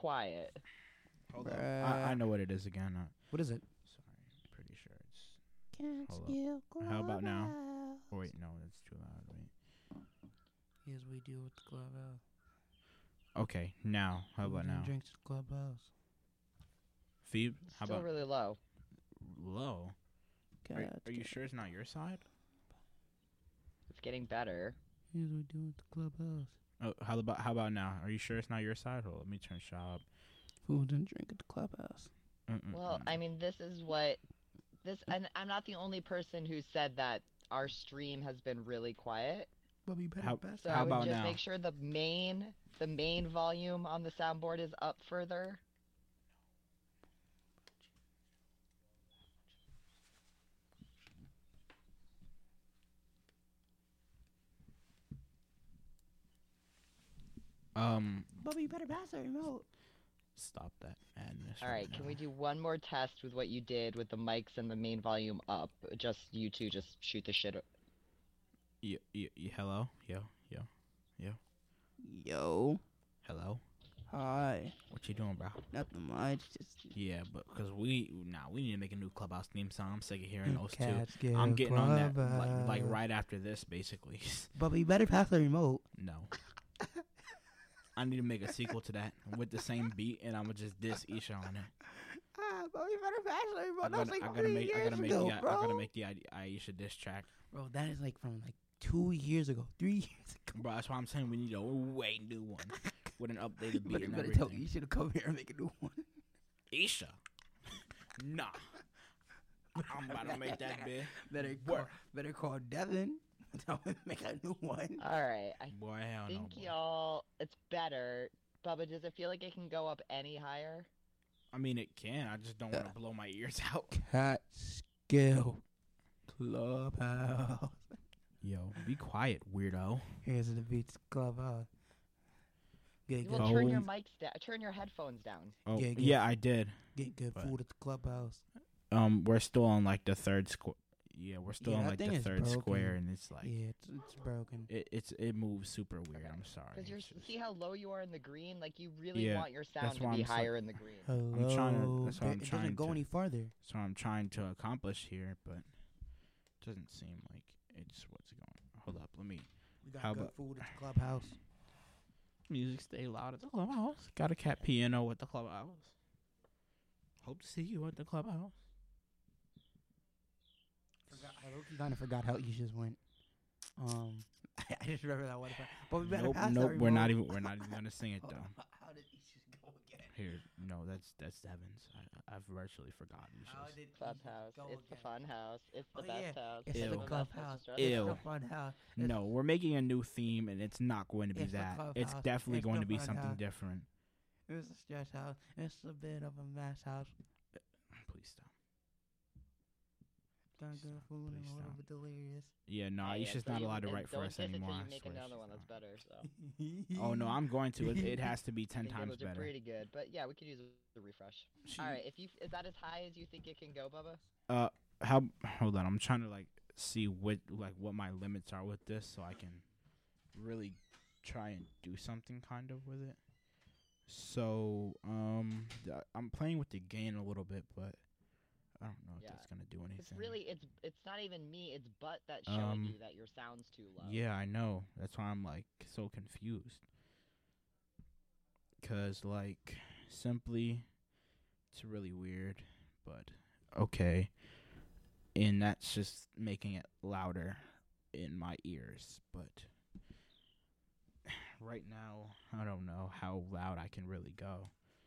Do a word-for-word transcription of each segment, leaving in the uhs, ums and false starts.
quiet. Hold up. I, I know what it is again. Uh, What is it? sorry, I'm pretty sure it's. Can't Hold up. steal How about now? Clubhouse. Oh wait, no, that's too loud. Wait. Yes, we do with the clubhouse. Okay, now. How about now? Drinks at the clubhouse. Phoebe, how Still about really low. low? Are, God, are you sure it's not your side? It's getting better. Yes, we do with the clubhouse. Oh, how about how about now? Are you sure it's not your side? Hold, let me turn shop. Food and drink at the clubhouse. Mm-mm-mm. Well, I mean, this is what this, and I'm not the only person who said that our stream has been really quiet. Bubby, you better How- pass So How I would about just now? make sure the main the main volume on the soundboard is up further. Um, Bubby, you better pass that remote. stop that madness. All right, can we do one more test with what you did with the mics and the main volume up? Just you two, just shoot the shit. Y- y- y- hello, yo, yo, Yo. hello. Hi. What you doing, bro? Nothing much. Just Yeah, but because we nah, we need to make a new clubhouse theme song. I'm sick of hearing those two. Cats get I'm getting on that like, clubhouse. like right after this, basically. Bubby, you better pass the remote. No. I need to make a sequel to that with the same beat, and I'm gonna just diss Isha on it. Ah, Bubby, you better pass the I remote. That was gotta, like I gotta three make, I years gotta make, ago, the, I bro. gotta make the I- Aisha diss track, Bro, that is like from like two years ago, three years ago. bro. That's why I'm saying we need a way new one with an updated beat But you and better everything. tell you should have come here and make a new one. Isha, nah. I'm about to make that bit. Better Work. call, better call Devin. Tell him to make a new one. All right, I Boy, hell no. think Boy. y'all, it's better. Bubba, does it feel like it can go up any higher? I mean, it can. I just don't want to blow my ears out. Cat skill clubhouse. Yo, be quiet, weirdo. Here's the beats clubhouse. Get You good, will turn your Oh. mics down. Turn your headphones down. Oh, Yeah, yeah. yeah, I did. get good But- food at the clubhouse. Um, we're still on like the third square. Yeah, we're still Yeah, on that like thing the is third broken. square, and it's like Yeah, it's it's broken. it, it's it moves super weird. I'm sorry. Because you're It's just- see how low you are in the green. Like you really Yeah, want your sound that's to why be I'm so- higher in the green. Hello. trying to- that's what it I'm it trying doesn't go to- any farther. so I'm trying to accomplish here, but it doesn't seem like it's what's going. Hold up, let me. We got How good about- food at the clubhouse. Music stay loud at the clubhouse. Got a cat piano at the clubhouse. Hope to see you at the clubhouse. Forgot, I low-key kind of forgot how Isha's went. Um, I just remember that one. part. But we better Nope, pass nope. that We're not remote. even. We're not even gonna sing it Hold though. on, How did Isha's go again? Here, no, that's that's Devin's. I, I've virtually forgotten. How Isha's. did Isha's Clubhouse. go It's the again? fun house. It's the Oh, best yeah. house. It's Ew. the best clubhouse. house. It's Ew. the fun house. It's- No, we're making a new theme, and it's not going to be It's the that. It's clubhouse. definitely It's going the to be fun something house. different. It's a stress house. It's a bit of a mess house. Please stop. Got Please good stop, food and please a little stop. bit delirious. Yeah, no, Hey, Aisha's until not you- allowed to and write for don't us diss it till anymore. you I make swear another she's one that's not. better. So Oh no, I'm going to. It, it has to be I ten think times those are better. pretty good. But yeah, we could use a refresh. She- All right, if you is that as high as you think it can go, Bubba? Uh, how? Hold on, I'm trying to like see what like what my limits are with this, so I can really try and do something kind of with it. So, um, th- I'm playing with the gain a little bit, but I don't know if Yeah. that's gonna do anything. It's really it's it's not even me. It's Butt that's showing Um, you that your sound's too low. Yeah, I know. That's why I'm like so confused. Cause like simply, it's really weird, but okay, and that's just making it louder in my ears. But right now, I don't know how loud I can really go.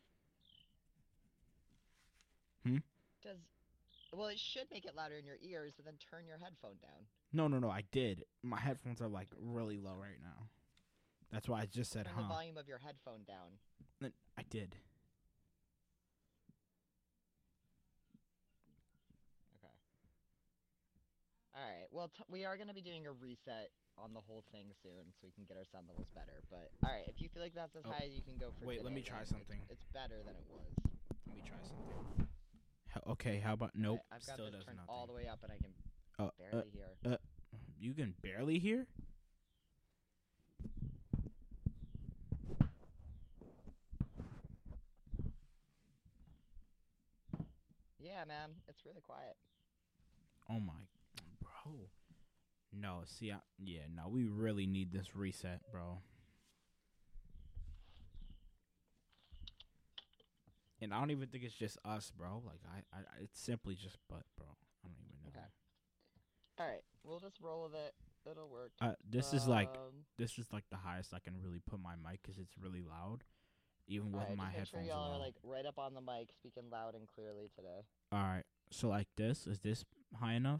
Does well, it should make it louder in your ears, but then turn your headphone down. No, no, no. I did. My headphones are like really low right now. That's why I just said, Turn the huh. volume of your headphone down. N- I did. Okay. All right. Well, t- we are going to be doing a reset on the whole thing soon, so we can get our sound levels better. But all right, if you feel like that's as Oh, high as you can go for wait, let today, me try then something. It's, it's better than it was. Let me try something. Ho- Okay, how about nope? I, I've got Still this does turned nothing. all the way up, and I can Uh, uh, barely hear. you can barely hear. Yeah, man, it's really quiet. Oh my, bro. No, see, I, yeah, no, we really need this reset, bro. And I don't even think it's just us, bro. Like, I, I it's simply just but, bro. I don't even know. Okay. All right, we'll just roll with it. It'll work. Uh, this is like Um, this is like the highest I can really put my mic because it's really loud, even with Alright, my just make sure headphones y'all low. are like right up on the mic, speaking loud and clearly today. All right, so like this is this high enough?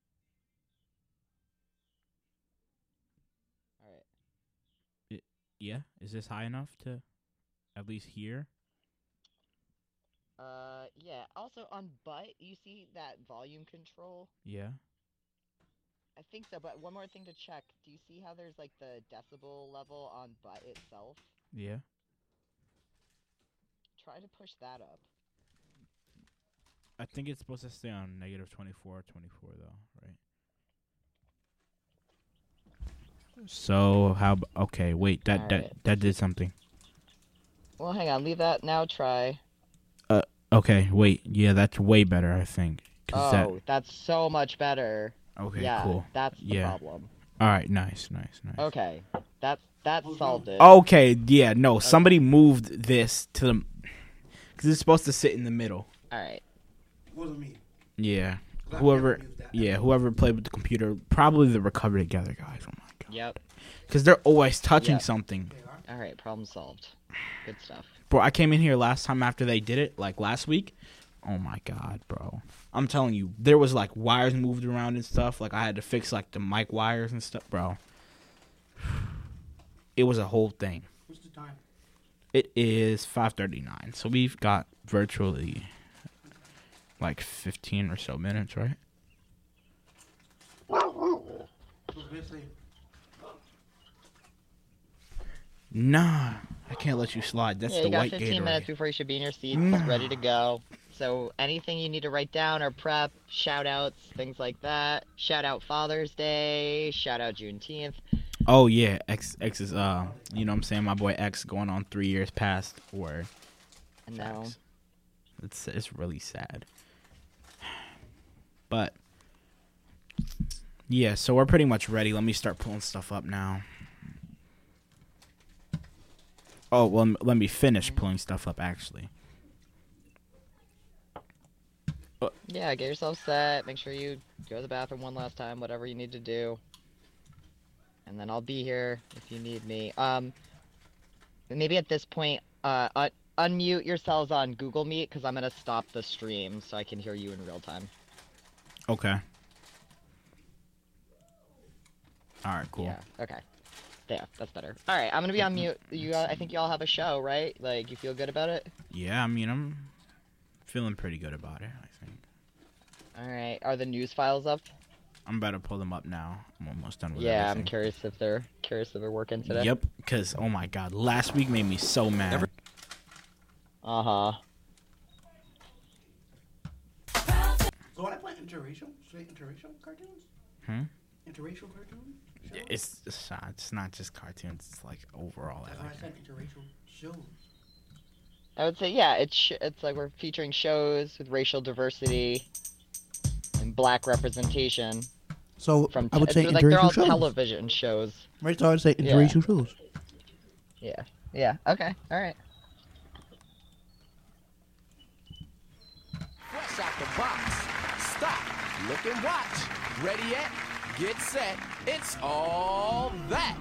Alright. Yeah, is this high enough to at least hear? Uh, yeah. Also on butt, you see that volume control? Yeah. I think so, but one more thing to check. Do you see how there's like the decibel level on butt itself? Yeah. Try to push that up. I think it's supposed to stay on negative twenty-four, twenty-four though, right? So how? B- okay, wait. That that Alright. that did something. Well, hang on. Leave that. Now try. Okay, wait. Yeah, that's way better. I think. 'Cause Oh, that's so much better. that. Okay, yeah, cool. that's the Yeah. problem. All right, nice, nice, nice. Okay, that that solved it. Okay, yeah, no, somebody moved this to the, because it's supposed to sit in the middle. All right. Wasn't me. Yeah, 'Cause I've whoever, never used that. yeah, whoever played with the computer, probably the Recover Together guys. Oh my god. Yep. Because they're always touching Yep. something. They are. All right. Problem solved. Good stuff. Bro, I came in here last time after they did it, like last week. Oh my god, bro. I'm telling you, there was like wires moved around and stuff. Like I had to fix like the mic wires and stuff, bro. It was a whole thing. What's the time? It is five thirty-nine. So we've got virtually like fifteen or so minutes, right? So basically, Nah, I can't let you slide. That's yeah, the you got white fifteen Gatorade. minutes before you should be in your seats, Mm. ready to go. So anything you need to write down or prep, shout outs, things like that. Shout out Father's Day, shout out Juneteenth. Oh yeah, X X is uh, you know what I'm saying, my boy X going on three years past or And now, Facts. It's it's really sad. But yeah, so we're pretty much ready. Let me start pulling stuff up now. Oh, well, m- let me finish pulling stuff up actually. yeah, get yourself set. Make sure you go to the bathroom one last time, whatever you need to do. And then I'll be here if you need me. Um, maybe at this point, uh, un- unmute yourselves on Google Meet because I'm gonna stop the stream so I can hear you in real time. Okay. All right, cool. Yeah. Okay. There. That's better. All right. I'm gonna be on mute. You. Uh, I think you all have a show, right? Like, you feel good about it? Yeah, I mean, I'm feeling pretty good about it, I think. All right. Are the news files up? I'm about to pull them up now. I'm almost done with Yeah. I'm everything. curious if they're curious if they're working today. Yep, because, oh my god, last week made me so mad. Uh huh. so when I play interracial, straight interracial cartoons, Hmm? interracial cartoons. shows? It's, it's not, it's not just cartoons. It's like overall. That's I why I like said it. interracial shows. I would say yeah. It's sh- it's like we're featuring shows with racial diversity and black representation. So From I would t- say it's like they're all interracial shows. television shows. Right, so I would say Yeah. interracial shows. Yeah. Yeah. Okay. All right. Fresh out the box. Stop. Look and watch. Ready yet? Get set. It's all that.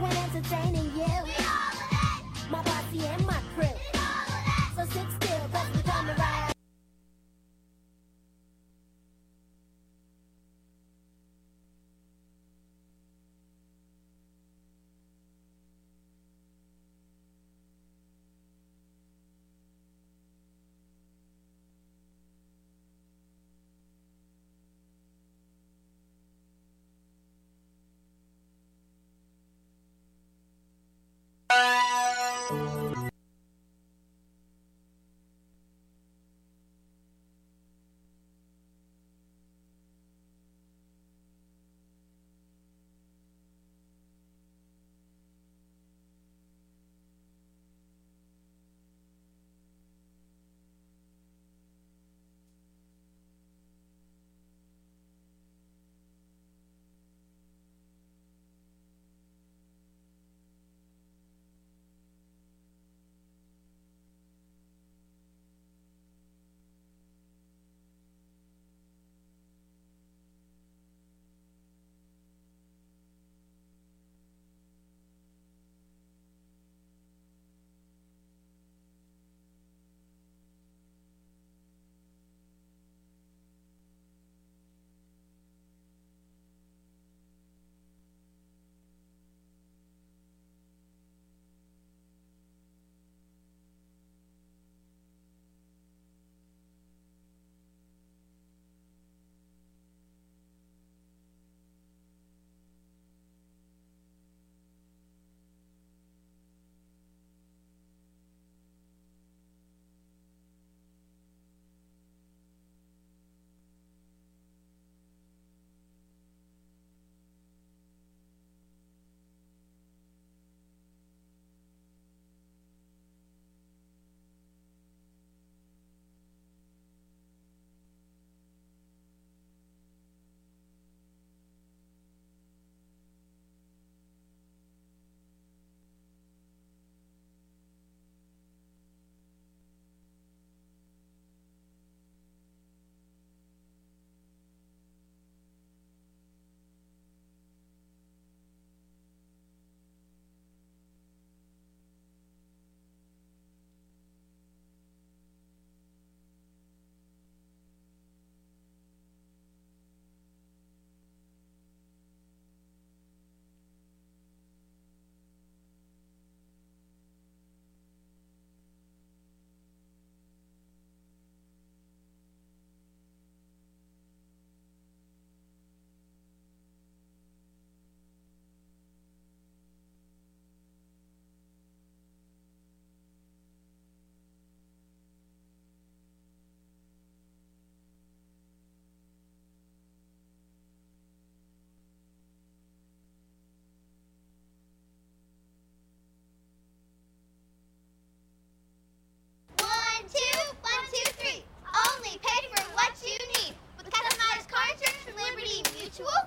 Entertaining you, my posse and my crew. So sit still, 'cause we Joshua?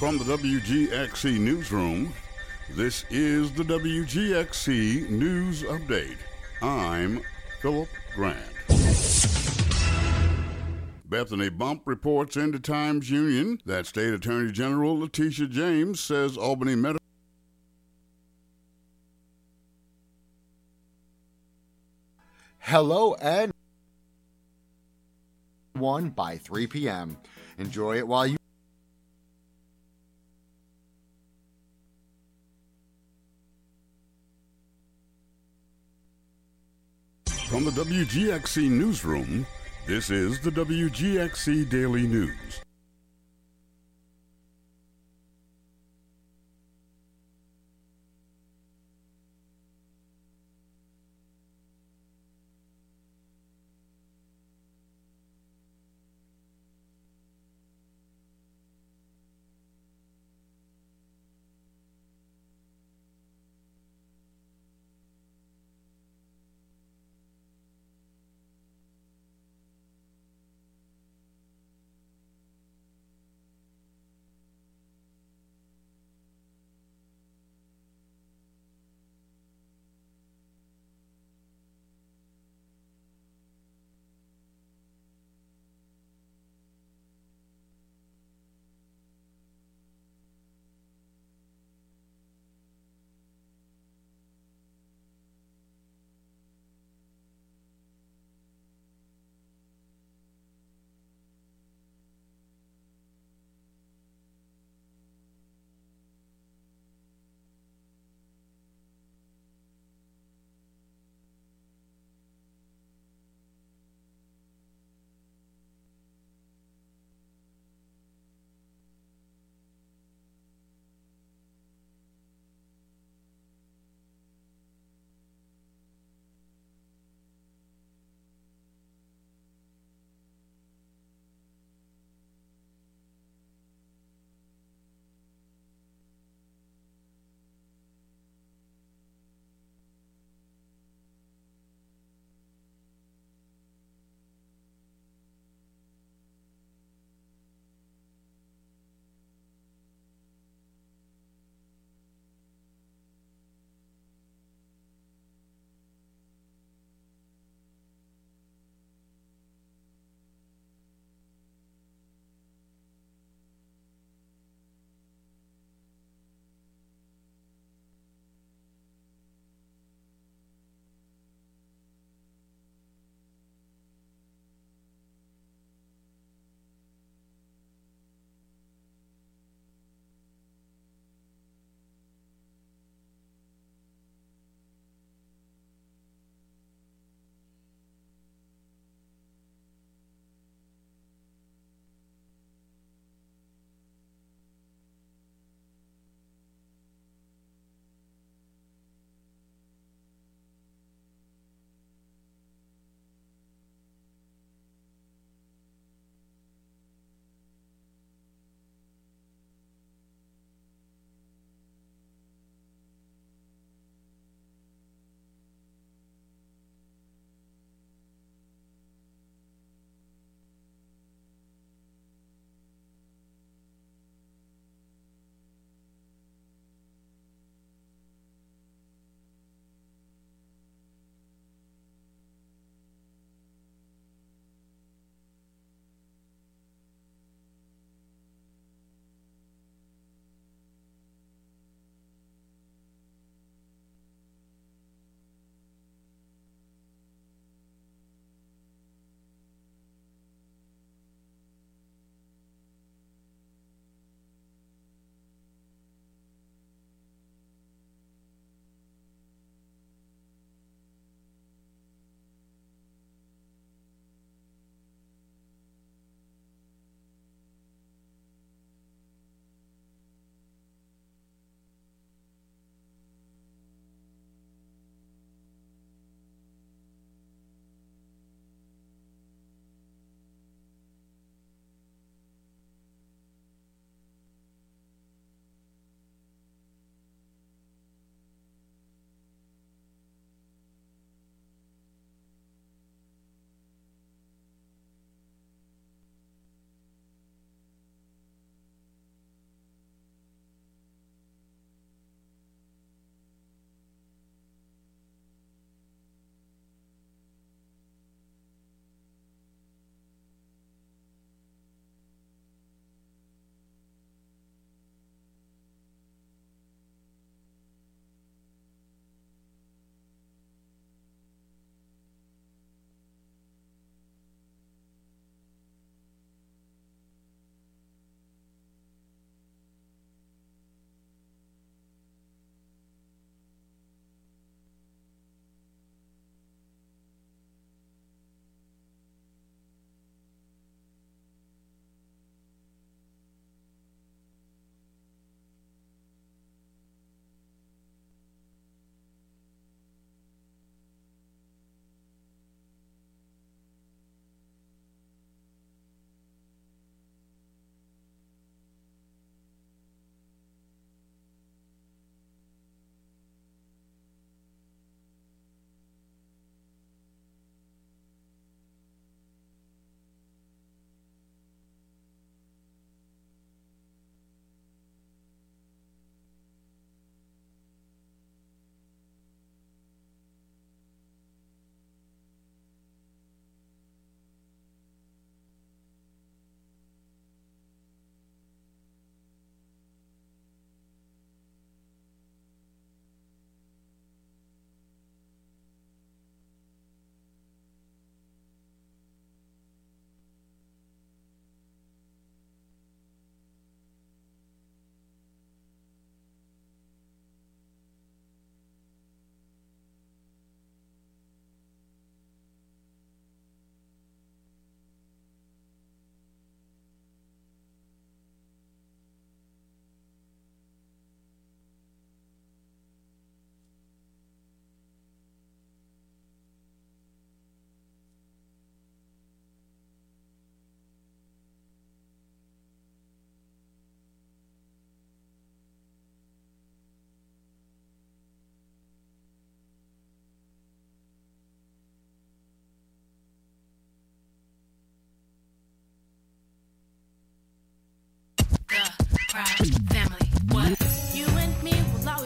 From the W G X C Newsroom, this is the W G X C News Update. I'm Philip Grant. Bethany Bump reports into Times Union that State Attorney General Letitia James says Albany Medical Hello and one by three p.m. Enjoy it while you From the W G X C Newsroom, this is the W G X C Daily News.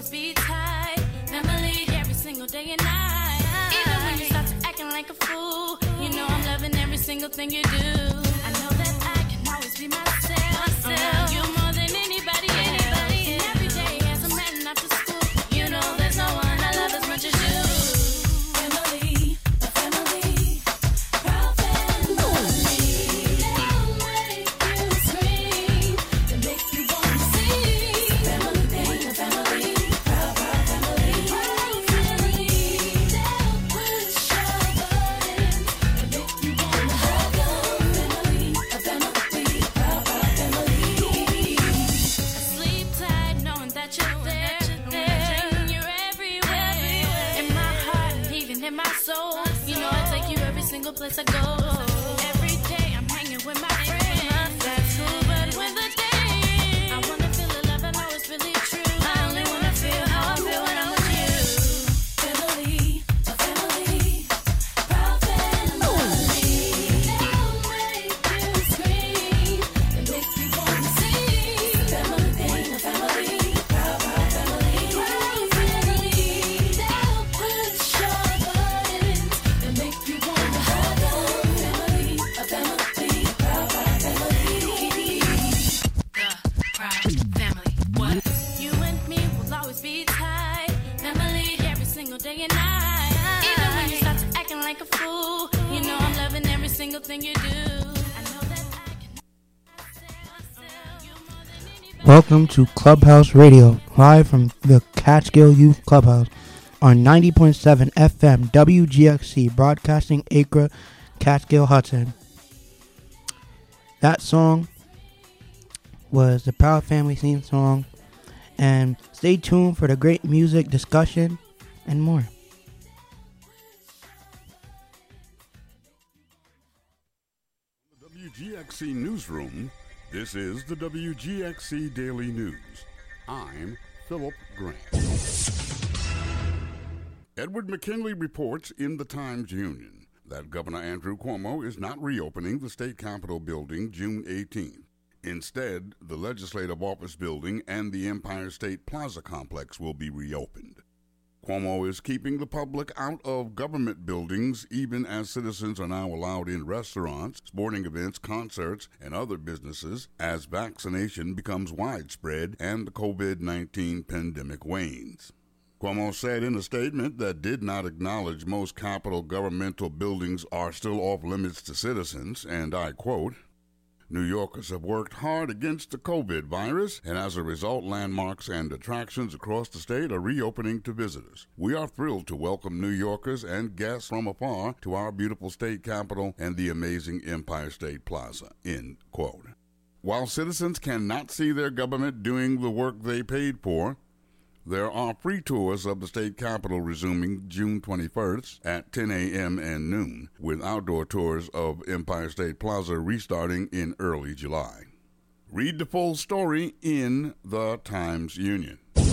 always be tight. Family every single day and night. Even when you start to acting like a fool, you know I'm loving every single thing you do. I know that I can always be myself. Around you more than anybody else. And every day as I'm heading up to school, you know there's no one I love as much as you. Family, a family, proud family. They'll make you scream, they make you want to sing. Family, being a family, proud, proud family. Proud family, they'll push your buttons, they make you want to hug them. Family, a family, proud, proud family. Sleep tight knowing that you're there, there. You're everywhere, in my heart, even in my soul. You know I take you every single place I go. Every day I'm hanging with my friends. That's cool, but when the day ends, I wanna feel the love I know it's really true. I only wanna feel how I feel when I'm with you. Family, a family, proud family. They'll make you scream, they make you wanna sing. Family, being a family, proud, proud family. Proud family, they'll push your buttons, they make you wanna hug them. Family, a family, proud, proud family. The proud family. What? You and me will always be tight. Family every single day and night. Even when you start to acting like a fool, you know I'm loving every single thing you do. I know that I can. Welcome to Clubhouse Radio, live from the Catskill Youth Clubhouse on ninety point seven F M W G X C, broadcasting Acre, Catskill, Hudson. That song was the Proud Family theme song, and stay tuned for the great music, discussion, and more. W G X C Newsroom, this is the W G X C Daily News. I'm Philip Grant. Edward McKinley reports in the Times-Union that Governor Andrew Cuomo is not reopening the state capitol building June eighteenth. Instead, the Legislative Office Building and the Empire State Plaza complex will be reopened. Cuomo is keeping the public out of government buildings, even as citizens are now allowed in restaurants, sporting events, concerts, and other businesses as vaccination becomes widespread and the covid nineteen pandemic wanes. Cuomo said in a statement that did not acknowledge most Capitol governmental buildings are still off limits to citizens, and I quote, New Yorkers have worked hard against the COVID virus, and as a result, landmarks and attractions across the state are reopening to visitors. We are thrilled to welcome New Yorkers and guests from afar to our beautiful state capitol and the amazing Empire State Plaza, end quote. While citizens cannot see their government doing the work they paid for, there are free tours of the state capitol resuming June twenty-first at ten a.m. and noon, with outdoor tours of Empire State Plaza restarting in early July. Read the full story in the Times-Union.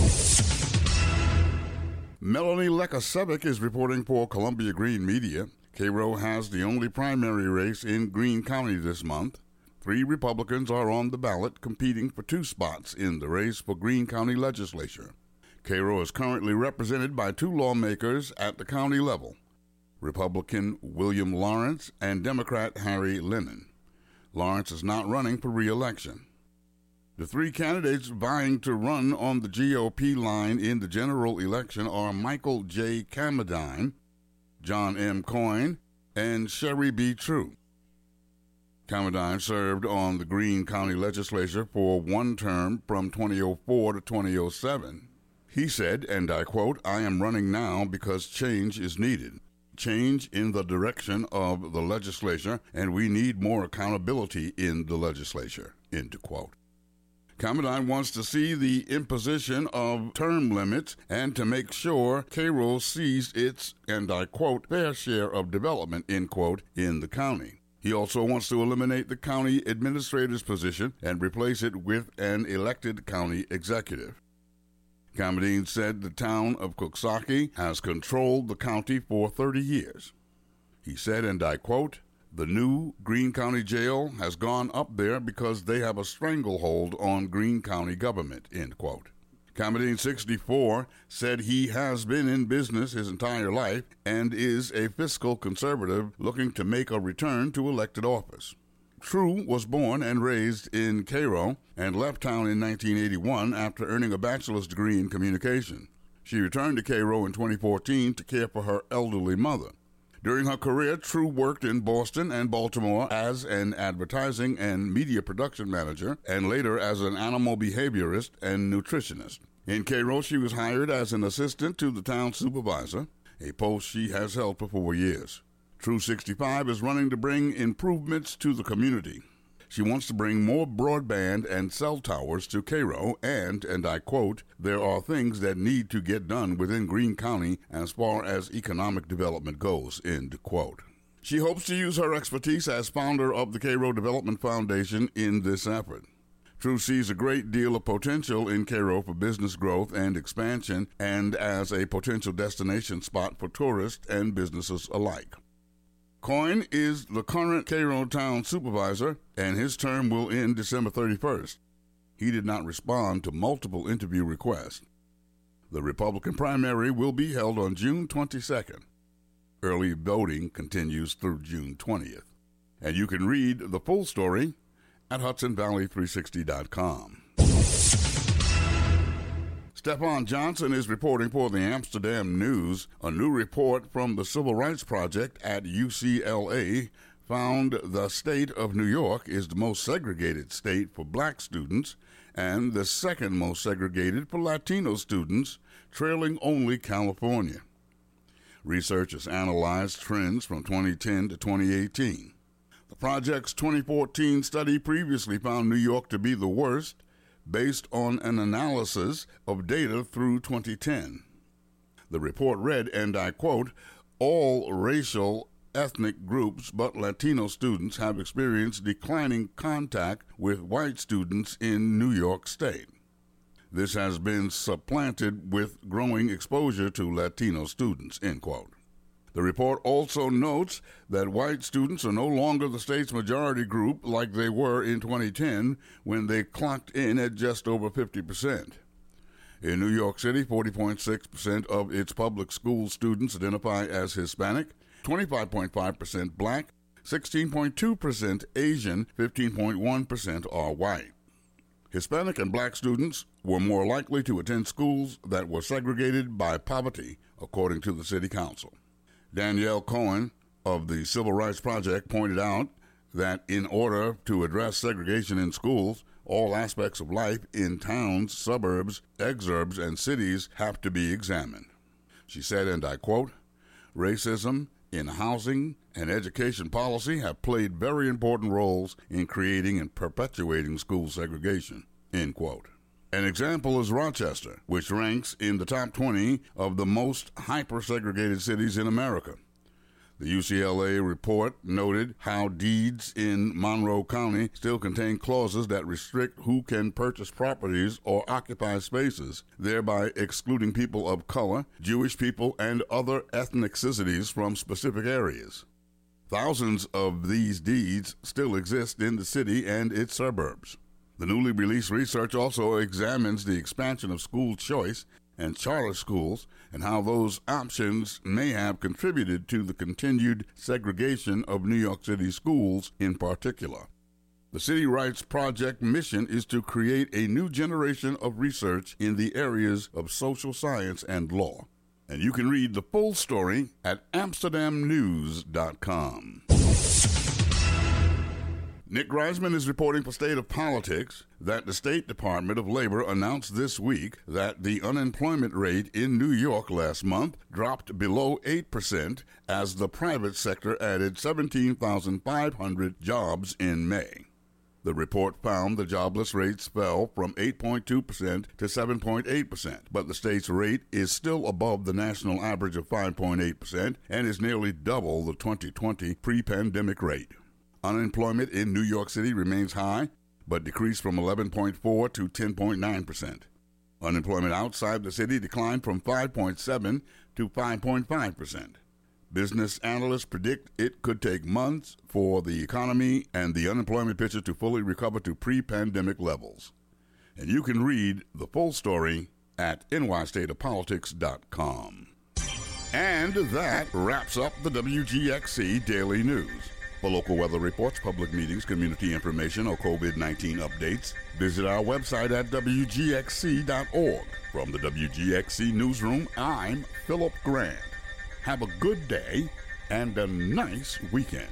Melanie Lekasevic is reporting for Columbia Green Media. Cairo has the only primary race in Greene County this month. Three Republicans are on the ballot competing for two spots in the race for Greene County Legislature. Cairo is currently represented by two lawmakers at the county level, Republican William Lawrence and Democrat Harry Lennon. Lawrence is not running for re-election. The three candidates vying to run on the G O P line in the general election are Michael J. Camadine, John M. Coyne, and Sherry B. True. Camadine served on the Greene County Legislature for one term from twenty oh four to twenty oh seven. He said, and I quote, I am running now because change is needed. Change in the direction of the legislature, and we need more accountability in the legislature, end quote. Camadine wants to see the imposition of term limits and to make sure Cairo sees its, and I quote, fair share of development, end quote, in the county. He also wants to eliminate the county administrator's position and replace it with an elected county executive. Camadine said the town of Coxsackie has controlled the county for thirty years. He said, and I quote, the new Greene County Jail has gone up there because they have a stranglehold on Greene County government, end quote. Commodine, sixty-four, said he has been in business his entire life and is a fiscal conservative looking to make a return to elected office. True was born and raised in Cairo and left town in nineteen eighty-one after earning a bachelor's degree in communication. She returned to Cairo in twenty fourteen to care for her elderly mother. During her career, True worked in Boston and Baltimore as an advertising and media production manager and later as an animal behaviorist and nutritionist. In Cairo, she was hired as an assistant to the town supervisor, a post she has held for four years. True sixty-five is running to bring improvements to the community. She wants to bring more broadband and cell towers to Cairo and, and I quote, there are things that need to get done within Greene County as far as economic development goes, end quote. She hopes to use her expertise as founder of the Cairo Development Foundation in this effort. True sees a great deal of potential in Cairo for business growth and expansion and as a potential destination spot for tourists and businesses alike. Coyne is the current Cairo town supervisor, and his term will end December thirty-first. He did not respond to multiple interview requests. The Republican primary will be held on June twenty-second. Early voting continues through June twentieth. And you can read the full story at Hudson Valley three sixty dot com. Stephan Johnson is reporting for the Amsterdam News. A new report from the Civil Rights Project at U C L A found the state of New York is the most segregated state for black students and the second most segregated for Latino students, trailing only California. Researchers analyzed trends from twenty ten to twenty eighteen. The project's twenty fourteen study previously found New York to be the worst, based on an analysis of data through twenty ten. The report read, and I quote, all racial ethnic groups but Latino students have experienced declining contact with white students in New York State. This has been supplanted with growing exposure to Latino students, end quote. The report also notes that white students are no longer the state's majority group like they were in twenty ten when they clocked in at just over fifty percent. In New York City, forty point six percent of its public school students identify as Hispanic, twenty-five point five percent black, sixteen point two percent Asian, fifteen point one percent are white. Hispanic and black students were more likely to attend schools that were segregated by poverty, according to the City Council. Danielle Cohen of the Civil Rights Project pointed out that in order to address segregation in schools, all aspects of life in towns, suburbs, exurbs, and cities have to be examined. She said, and I quote, racism in housing and education policy have played very important roles in creating and perpetuating school segregation, end quote. An example is Rochester, which ranks in the top twenty of the most hyper-segregated cities in America. The U C L A report noted how deeds in Monroe County still contain clauses that restrict who can purchase properties or occupy spaces, thereby excluding people of color, Jewish people, and other ethnicities from specific areas. Thousands of these deeds still exist in the city and its suburbs. The newly released research also examines the expansion of school choice and charter schools and how those options may have contributed to the continued segregation of New York City schools in particular. The City Rights Project mission is to create a new generation of research in the areas of social science and law. And you can read the full story at amsterdam news dot com. Nick Reisman is reporting for State of Politics that the State Department of Labor announced this week that the unemployment rate in New York last month dropped below eight percent as the private sector added seventeen thousand five hundred jobs in May. The report found the jobless rates fell from eight point two percent to seven point eight percent, but the state's rate is still above the national average of five point eight percent and is nearly double the twenty twenty pre-pandemic rate. Unemployment in New York City remains high, but decreased from eleven point four to ten point nine percent. Unemployment outside the city declined from five point seven to five point five percent. Business analysts predict it could take months for the economy and the unemployment picture to fully recover to pre-pandemic levels. And you can read the full story at n y state of politics dot com. And that wraps up the W G X C Daily News. For local weather reports, public meetings, community information, or COVID nineteen updates, visit our website at w g x c dot org. From the W G X C Newsroom, I'm Philip Grant. Have a good day and a nice weekend.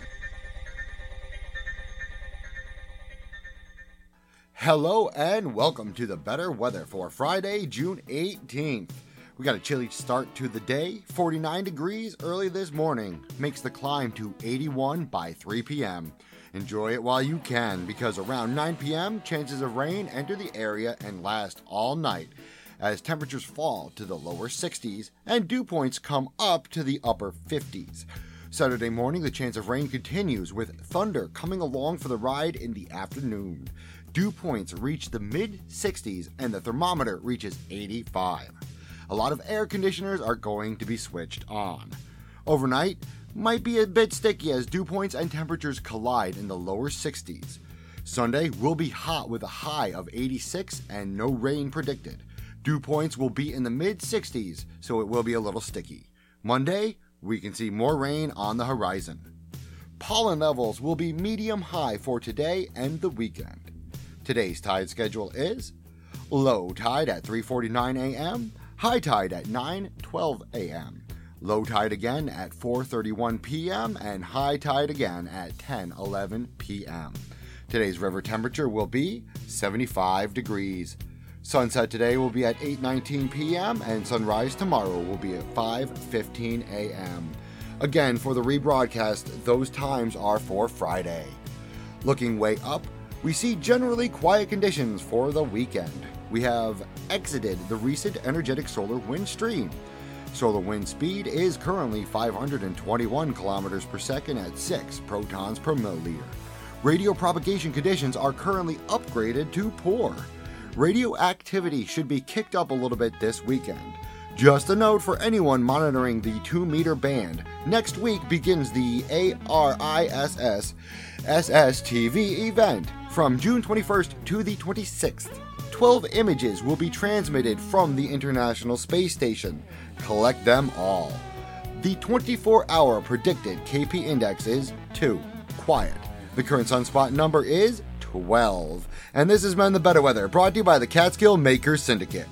Hello and welcome to the better weather for Friday, June eighteenth. We got a chilly start to the day. forty-nine degrees early this morning. Makes the climb to eighty-one by three p.m. Enjoy it while you can, because around nine p.m. chances of rain enter the area and last all night as temperatures fall to the lower sixties and dew points come up to the upper fifties. Saturday morning, the chance of rain continues with thunder coming along for the ride in the afternoon. Dew points reach the mid-sixties and the thermometer reaches eighty-five. A lot of air conditioners are going to be switched on. Overnight might be a bit sticky as dew points and temperatures collide in the lower sixties. Sunday will be hot with a high of eighty-six and no rain predicted. Dew points will be in the mid-sixties, so it will be a little sticky. Monday, we can see more rain on the horizon. Pollen levels will be medium high for today and the weekend. Today's tide schedule is low tide at three forty-nine a.m., high tide at nine twelve a.m., low tide again at four thirty-one p.m., and high tide again at ten eleven p.m. Today's river temperature will be seventy-five degrees. Sunset today will be at eight nineteen p.m. and sunrise tomorrow will be at five fifteen a.m. Again, for the rebroadcast, those times are for Friday. Looking way up, we see generally quiet conditions for the weekend. We have exited the recent energetic solar wind stream. Solar wind speed is currently five hundred twenty-one kilometers per second at six protons per milliliter. Radio propagation conditions are currently upgraded to poor. Radioactivity should be kicked up a little bit this weekend. Just a note for anyone monitoring the two meter band. Next week begins the A R I S S S S T V event from June twenty-first to the twenty-sixth. twelve images will be transmitted from the International Space Station. Collect them all. The twenty-four hour predicted K P index is two. Quiet. The current sunspot number is twelve. And this has been the Better Weather, brought to you by the Catskill Makers Syndicate.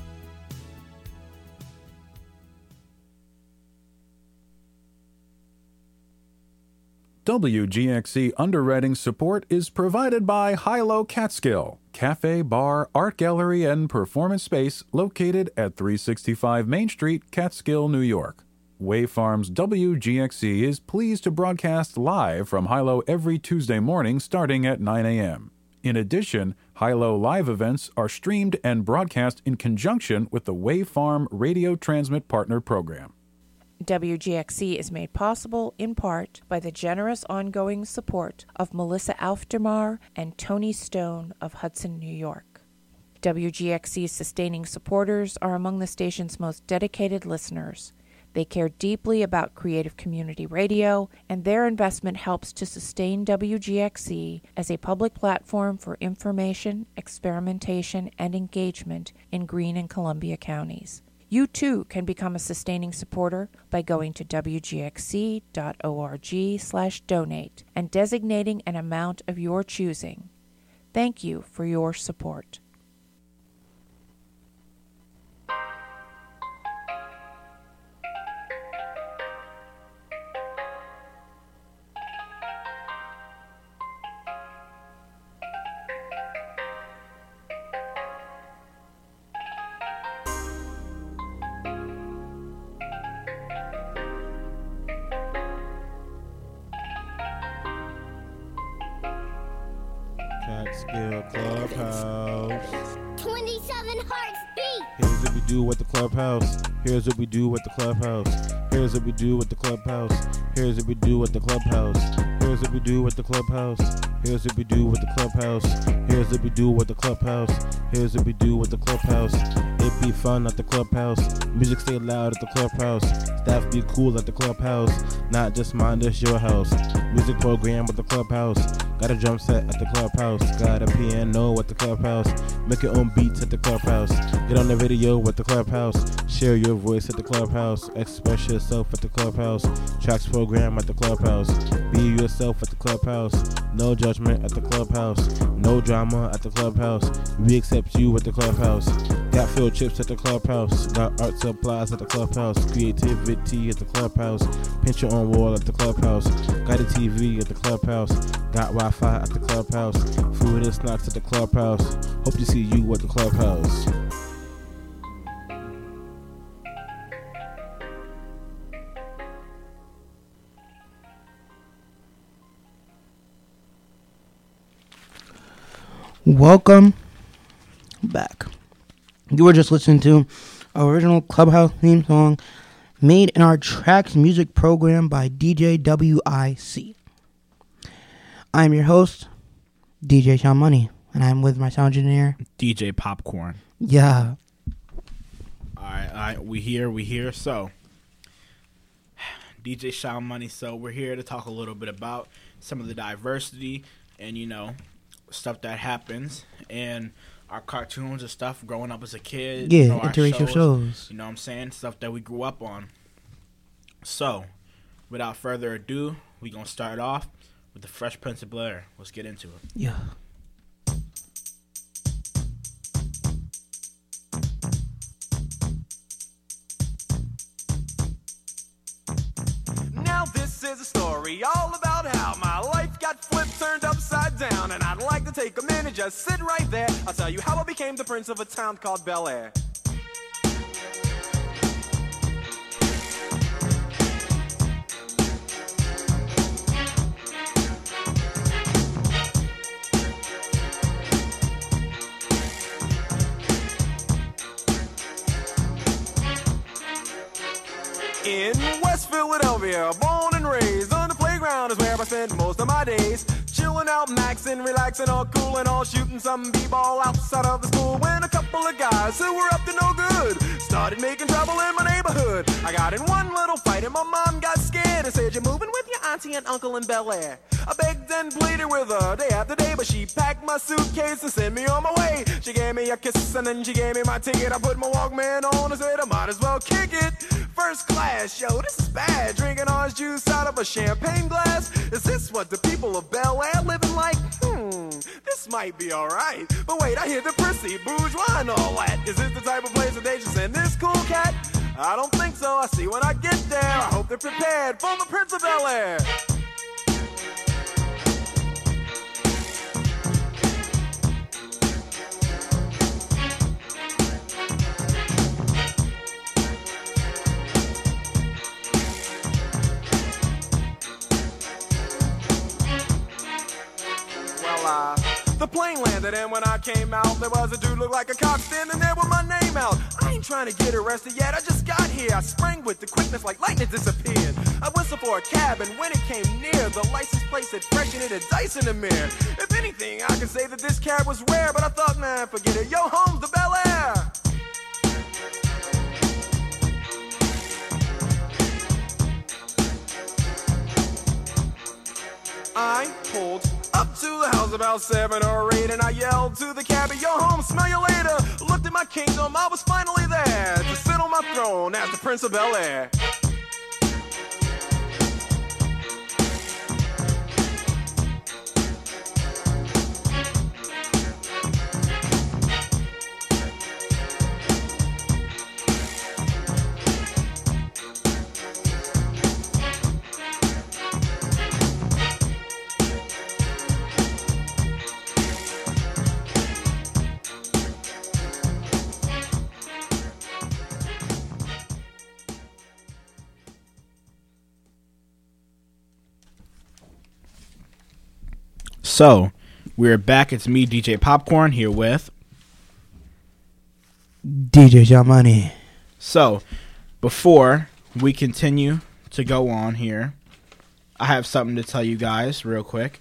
W G X C underwriting support is provided by Hilo Catskill, cafe, bar, art gallery, and performance space located at three sixty-five Main Street, Catskill, New York. Wave Farms W G X C is pleased to broadcast live from Hilo every Tuesday morning starting at nine a.m. In addition, Hilo live events are streamed and broadcast in conjunction with the Wave Farm Radio Transmit Partner Program. W G X C is made possible in part by the generous ongoing support of Melissa Aufdermar and Tony Stone of Hudson, New York. W G X C's sustaining supporters are among the station's most dedicated listeners. They care deeply about creative community radio, and their investment helps to sustain W G X C as a public platform for information, experimentation, and engagement in Greene and Columbia counties. You too can become a sustaining supporter by going to w g x c dot org slash donate and designating an amount of your choosing. Thank you for your support. Catskill Clubhouse. twenty-seven hearts beat. Here's what we do with the Clubhouse. Here's what we do with the Clubhouse. Here's what we do with the Clubhouse. Here's what we do with the Clubhouse. Here's what we do with the Clubhouse. Here's what we do with the Clubhouse. Here's what we do with the Clubhouse. Here's what we do with the Clubhouse. It be fun at the Clubhouse. Music stay loud at the Clubhouse. Staff be cool at the Clubhouse. Not just mind us your house. Music program at the Clubhouse. Got a drum set at the clubhouse. Got a piano at the clubhouse. Make your own beats at the clubhouse. Get on the video at the clubhouse. Share your voice at the clubhouse. Express yourself at the clubhouse. Tracks program at the clubhouse. Be yourself at the clubhouse. No judgment at the clubhouse. No drama at the clubhouse. We accept you at the clubhouse. Got field trips at the clubhouse. Got art supplies at the clubhouse. Creativity at the clubhouse. Pinch your own wall at the clubhouse. Got a T V at the clubhouse. Got Wi-Fi at the clubhouse. Food and snacks at the clubhouse. Hope to see you at the clubhouse. Welcome back. You were just listening to our original Clubhouse theme song made in our Tracks Music program by D J W I C. I'm your host, D J Sean Money, and I'm with my sound engineer, D J Popcorn. Yeah. All right, all right, we here, we here. So, D J Sean Money. So we're here to talk a little bit about some of the diversity and, you know, stuff that happens and our cartoons and stuff growing up as a kid. Yeah, you know, interracial shows, shows. You know what I'm saying? Stuff that we grew up on. So, without further ado, we're going to start off with the Fresh Prince of Bel-Air. Let's get into it. Yeah. Now this is a story all about how my life got flipped, turned upside down, and I'd like to take a minute, just sit right there. I'll tell you how I became the prince of a town called Bel-Air. In West Philadelphia, born and raised, on the playground is where I spent most of my days. Chilling out, maxing, relaxing, all cool and all, shooting some b-ball outside of the school. When a couple of guys who were up to no good started making trouble in my neighborhood. I got in one little fight and my mom got scared and said, "You're moving with your auntie and uncle in Bel-Air." I begged and pleaded with her day after day, but she packed my suitcase and sent me on my way. She gave me a kiss and then she gave me my ticket. I put my Walkman on and said I might as well kick it. First class, yo, this is bad. Drinking orange juice out of a champagne glass. Is this what the people of Bel-Air living like? Hmm, this might be alright. But wait, I hear the prissy, bourgeois and all that. Is this the type of place that they should send this cool cat? I don't think so. I see when I get there. I hope they're prepared for the Prince of Bel-Air. Uh, the plane landed and when I came out, there was a dude look like a cop standing there with my name out. I ain't trying to get arrested yet, I just got here. I sprang with the quickness like lightning disappeared. I whistled for a cab and when it came near, the license plate said fresh and it had dice in the mirror. If anything, I could say that this cab was rare, but I thought, man, forget it. Yo, home's the Bel-Air. I pulled up to the house about seven or eight, and I yelled to the cabbie, "Yo, home, smell you later." Looked at my kingdom, I was finally there to sit on my throne as the Prince of Bel-Air. So, we're back. It's me, D J Popcorn, here with D J Sean Money. So, before we continue to go on here, I have something to tell you guys real quick.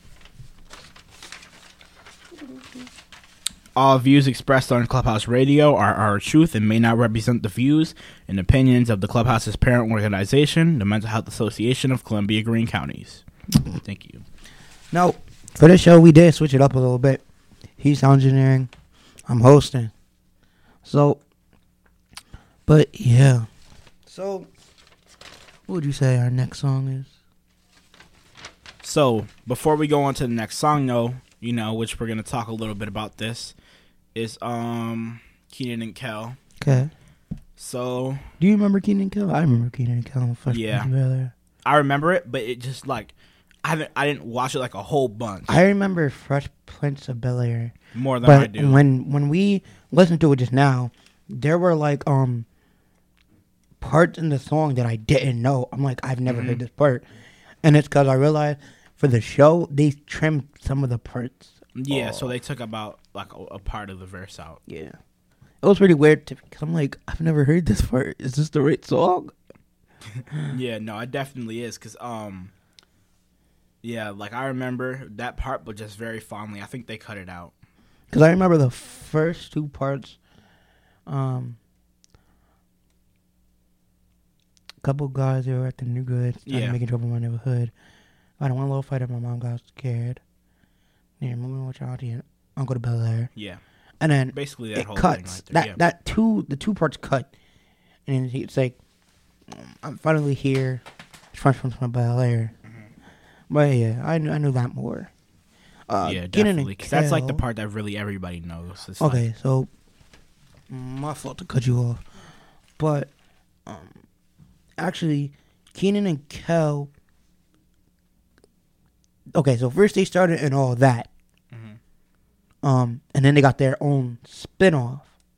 All views expressed on Clubhouse Radio are our truth and may not represent the views and opinions of the Clubhouse's parent organization, the Mental Health Association of Columbia Green Counties. Thank you. Now, For this show, we did switch it up a little bit. He's sound engineering. I'm hosting. So, but yeah. So, what would you say our next song is? So, before we go on to the next song, though, you know, which we're going to talk a little bit about this, is um Kenan and Kel. Okay. So. Do you remember Kenan and Kel? I remember Kenan and Kel. Yeah. I remember it, but it just, like, I haven't. I didn't watch it, like, a whole bunch. I remember Fresh Prince of Bel-Air. More than but I do. When, when we listened to it just now, there were, like, um parts in the song that I didn't know. I'm like, I've never mm-hmm. heard this part. And it's because I realized for the show, they trimmed some of the parts. Yeah, oh. so they took about, like, a, a part of the verse out. Yeah. It was pretty weird because I'm like, I've never heard this part. Is this the right song? Yeah, no, it definitely is. Because, um, yeah, like, I remember that part, but just very fondly. I think they cut it out. Because I remember the first two parts. Um, a couple guys who were at the New Goods, yeah, making trouble in my neighborhood. I had one little fight, and my mom got scared. Yeah, moving with your auntie and Uncle to Bel-Air. Yeah. And then basically that it whole cuts. thing right there. That yeah. that two the two parts cut, and it's like, I'm finally here. It's Fresh Prince of Bel-Air. Mm-hmm. But yeah, I knew, I knew that more. Uh, yeah, definitely. Because that's like the part that really everybody knows. It's okay, like, so my fault to cut you off, but um, actually, Kenan and Kel. Okay, so first they started and all that. Um, and then they got their own spinoff.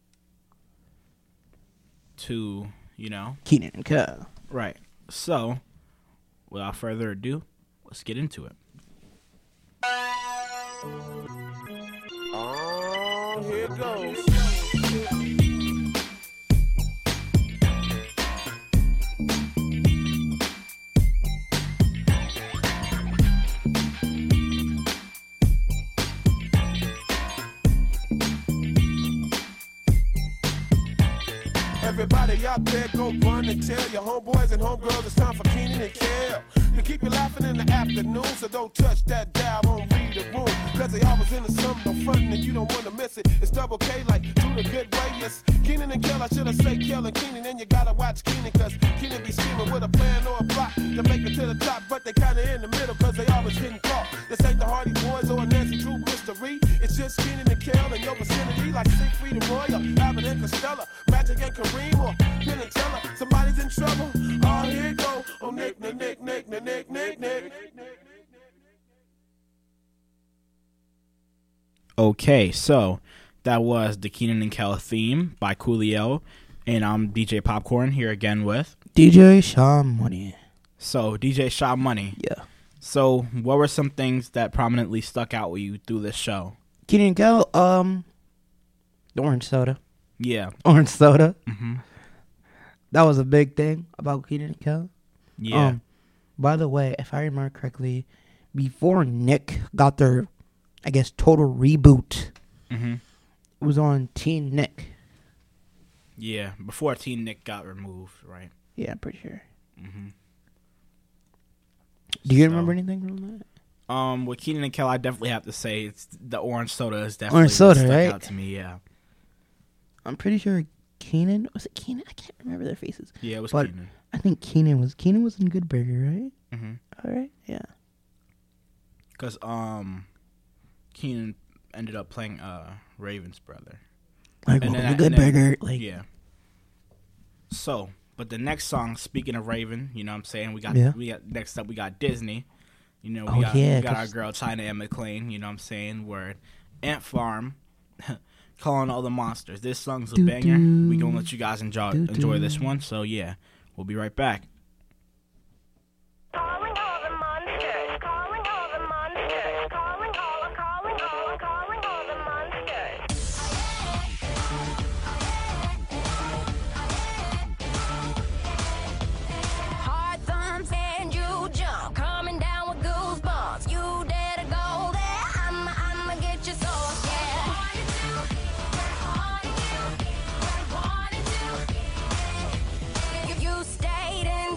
To, you know? Kenan and Kel. Right. So, without further ado, let's get into it. Oh, here it goes. Everybody out there, go run and tell your homeboys and homegirls it's time for Kenan and Kel to keep you laughing in the afternoon. So don't touch that dial, won't read the room, cause they always into something no frontin' and you don't wanna miss it. It's double K like do the good way. Yes, Kenan and Kel, I should have said Kel and Kenan, and you gotta watch Kenan, cause Kenan be scheming with a plan or a plot to make it to the top, but they kinda in the middle cause they always getting caught. This ain't the Hardy Boys or a Nancy Drew mystery. It's just Kenan and Kel in your vicinity like Siegfried and Roy or Abbott and Costello, Magic and Kareem or Penn and Teller. Somebody's in trouble. Oh, here it go. Oh, Nick, Nick, Nick, Nick, Nick, Nick, Nick, Nick. Okay, so that was the Kenan and Kel theme by Coolio, and I'm D J Popcorn here again with D J Shaw Money. So D J Shaw Money. Yeah. So what were some things that prominently stuck out with you through this show? Kenan and Kel, um, the orange soda. Yeah. Orange soda. Mm-hmm. That was a big thing about Kenan and Kel. Yeah. Um, by the way, if I remember correctly, before Nick got their, I guess, total reboot, mm-hmm. it was on Teen Nick. Yeah, before Teen Nick got removed, right? Yeah, I'm pretty sure. Mm-hmm. Do you so, remember anything from that? Um, with Kenan and Kel, I definitely have to say it's the orange soda is definitely orange soda, what stuck right? out to me. Yeah. I'm pretty sure Kenan was it Kenan? I can't remember their faces. Yeah, it was but Kenan. I think Kenan was Kenan was in Good Burger, right? Mm-hmm. All right, yeah. Because um, Kenan ended up playing uh Raven's brother. Like and well, then, the Good then, Burger, like yeah. So, but the next song, speaking of Raven, you know what I'm saying? We got yeah. we got next up we got Disney. You know, we oh, got yeah, we got our girl China and McClain, you know what I'm saying? Word. Ant Farm. Calling all the monsters. This song's a do, banger. do, We gonna let you guys enjoy do, enjoy do. this one. So yeah, we'll be right back. Calling all the monsters. Calling all the monsters. Calling all, calling all, calling all the monsters. Hard thumbs and you jump, coming down with goosebumps. You dare to go there? I'ma, I'ma get your soul, yeah. You stayed in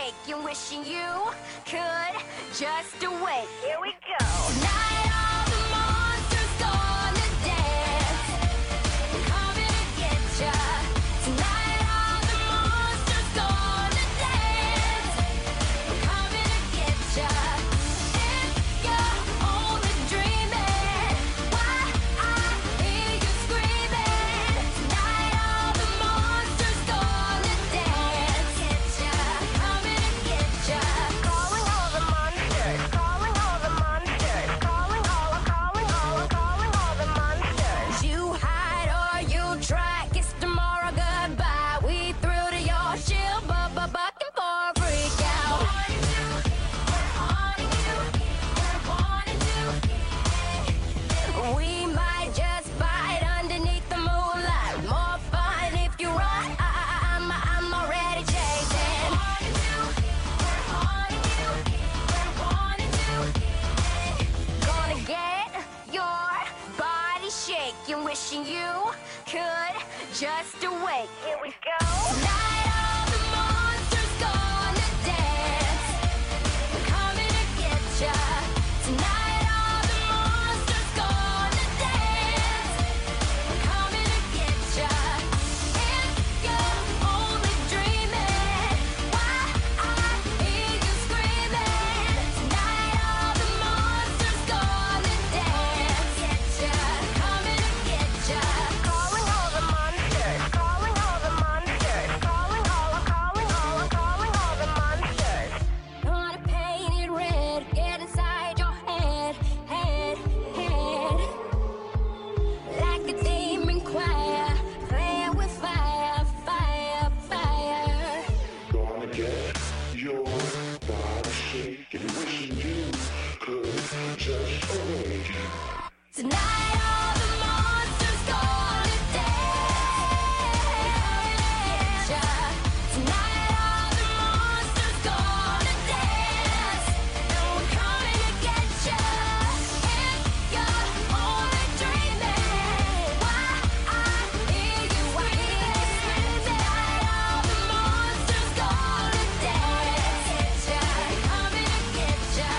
shaking, wishing you could just awake. Here we go. Tonight all the monsters gonna dance. Coming to get ya. Tonight all the monsters gonna dance. Coming to get ya. If you're only dreaming, why I hear you screaming. Tonight all the monsters gonna dance. Get ya. Coming to get ya. Calling all the monsters. Calling all the monsters. Calling all, calling all, calling all the monsters. You hide or you try. Kiss tomorrow goodbye. We threw to your shield, but but bucking for a freak out. We might just bite underneath the moonlight. More fun if you run. I, I, I'm, I'm already chasing. Gonna get your body shaking, wishing you could just awake. Here we go. Tonight all the monsters gonna dance. Coming to get ya. Tonight all the monsters gonna dance. Coming to get ya. If you're only dreaming, why I hear you screaming. Tonight all the monsters gonna dance. Get ya. Coming to get ya. Calling all the monsters. Calling all the monsters. Calling all, calling all, calling all the monsters. Gonna paint it red, get inside your head, head, head. Like a demon choir, playing with fire, fire, fire. Gonna get your body shaking, wishing you could just awake. Tonight all the monsters gonna dance. Tonight all the monsters gonna dance. And we're coming to get ya. If you're only dreaming, why I hear you screaming. Tonight all the monsters gonna dance. Coming to get ya.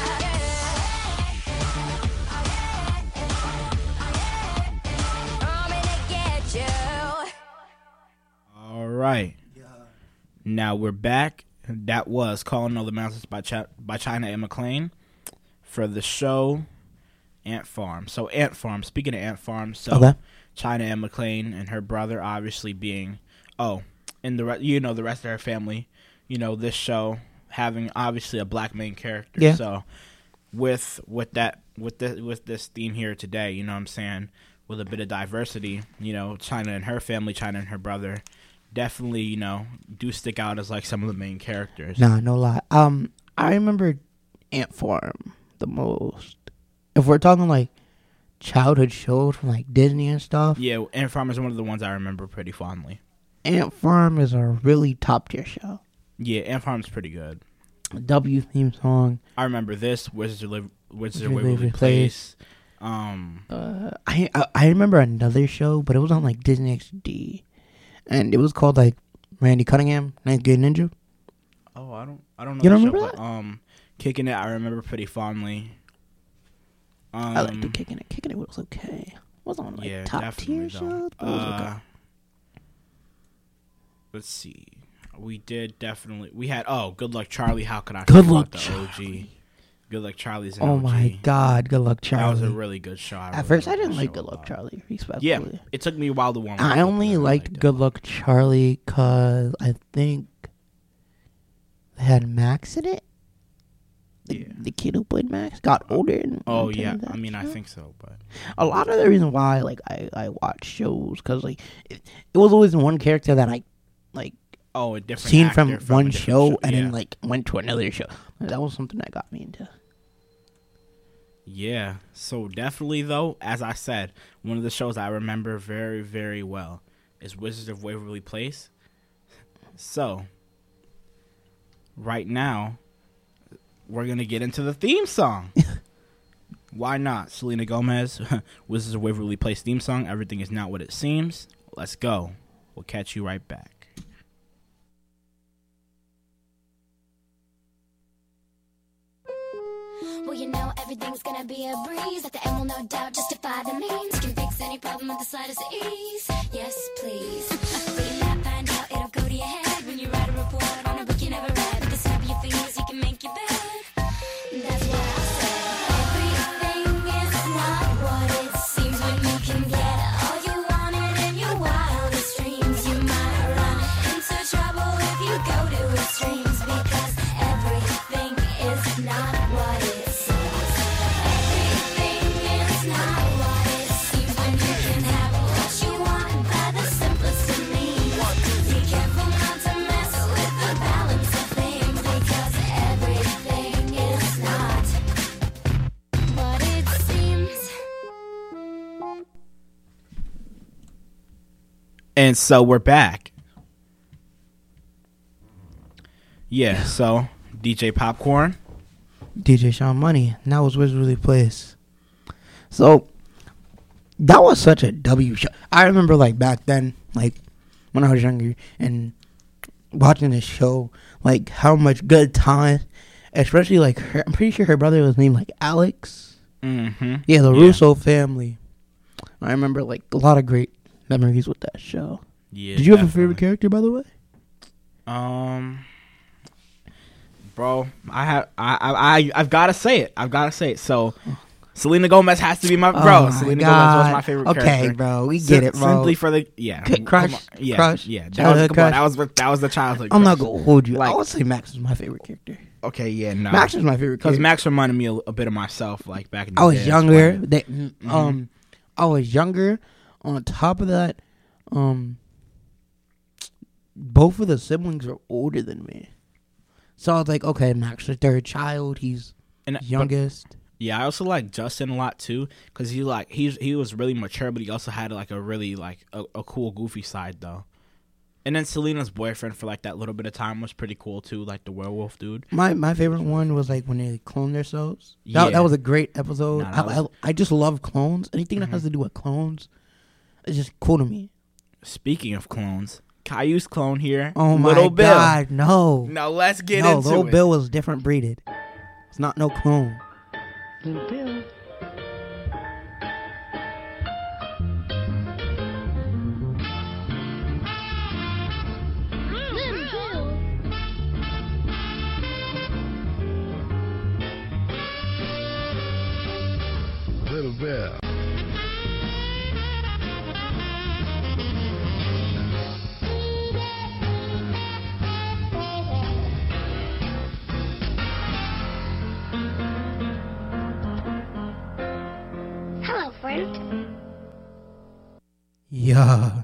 Coming to get you. All right. Now we're back. That was Calling All the Monsters by Ch- by China and McClain for the show Ant Farm. So Ant Farm, speaking of Ant Farm, so Okay. China and McClain and her brother obviously being, oh, and the re- you know the rest of her family, you know this show having obviously a black main character. Yeah. So with with that with this with this theme here today, you know what I'm saying, with a bit of diversity, you know, China and her family, China and her brother, definitely, you know, do stick out as like some of the main characters. Nah, no lie. Um, I remember Ant Farm the most. If we're talking like childhood shows from like Disney and stuff, Yeah, Ant Farm is one of the ones I remember pretty fondly. Ant Farm is a really top tier show. Yeah, Ant Farm's pretty good. W theme song. I remember this Wizards of Liv- Wizards of Waverly Waverly Place. Place. Um, Uh, I, I I remember another show, but it was on like Disney X D, and it was called like Randy Cunningham, Ninth Grade Ninja. oh, I don't, I don't know. You the don't show, remember but, um, Kicking It, I remember pretty fondly. Um, I liked the Kicking It. Kicking It was okay. Wasn't on like yeah, top definitely, tier though. shows, but it was okay. Uh, let's see. We did definitely. We had oh, Good Luck Charlie. How could I Good forget Luck about the Charlie. O G? Good Luck Charlie's an Oh O G. my God, Good Luck Charlie. That was a really good show. I At really first, I liked didn't that like show Good a Luck lot. Charlie. Respectfully. Yeah, it took me a while to warm up. I only liked Good Luck Charlie because I think they had Max in it. The, Yeah. the kid who played Max got older. And Oh went to yeah, that I mean I show. think so, but A lot of the reason why like I, I watch shows because like it, it was always one character that I like oh a different seen actor from, from a one different show, show, and yeah. then like went to another show. That was something that got me into. yeah. So definitely though, as I said, one of the shows I remember very very well is Wizards of Waverly Place. So right now we're gonna get into the theme song. Why not? Selena Gomez, Wizards of Waverly Place theme song. Everything is not what it seems. Let's go. We'll catch you right back. you know everything's gonna be a breeze. At the end, will no doubt justify the means. Can fix any problem with the slightest ease. Yes, please. Read that, find out, it'll go to your head. When you write a report on a book you never read. With the snap of your fingers, you can make your bed. That's what I said. Everything is not what it seems when you can get all you wanted in your wildest dreams. You might run into trouble if you go to extremes, because everything is not what it seems. Everything is not what it seems when you can have what you want by the simplest of means. Be careful not to mess with the balance of things, because everything is not what it seems. And so we're back. Yeah, so D J Popcorn. D J Sean Money. And that was Wizardly Place. So, that was such a W show. I remember, like, back then, like, when I was younger, and watching this show, like, how much good time, especially, like, her, I'm pretty sure her brother was named, like, Alex. Mm-hmm. Yeah, the Yeah. Russo family. I remember, like, a lot of great memories with that show. Yeah. Did you have a definitely. favorite character, by the way? Um, bro, I have I I I- I've got to say it. I've got to say it. So, Selena Gomez has to be my bro. Oh my Selena God. Gomez was my favorite Okay, character. bro, we Sim- get it, bro. Simply for the yeah, C- come crush, on. yeah, crush, yeah. That was, childhood come on, crush. that was that was the childhood. I'm not crush. going to hold you. Like, I would say Max is my favorite character. okay, yeah, no. Max is my favorite because character. Max reminded me a, a bit of myself, like back in the I was day. younger. That's why- They, Mhm. um, I was younger. On top of that, um, both of the siblings are older than me, so I was like, okay, Max, the third child. He's And- but- youngest. Yeah, I also like Justin a lot too, because he like he's he was really mature, but he also had like a really like a, a cool goofy side though. And then Selena's boyfriend for like that little bit of time was pretty cool too, like the werewolf dude. My my favorite one was like when they cloned themselves. That, Yeah. that was a great episode. Nah, that I, was- I, I just love clones. Anything that has to do with clones, it's just cool to me. Speaking of clones, Caillou's clone here. Oh my Little Bill. God, no! Now let's get no, into Little it. Bill was different breeded. It's not no clone. Little Bill. Little Bill. Hello, friend. Yeah.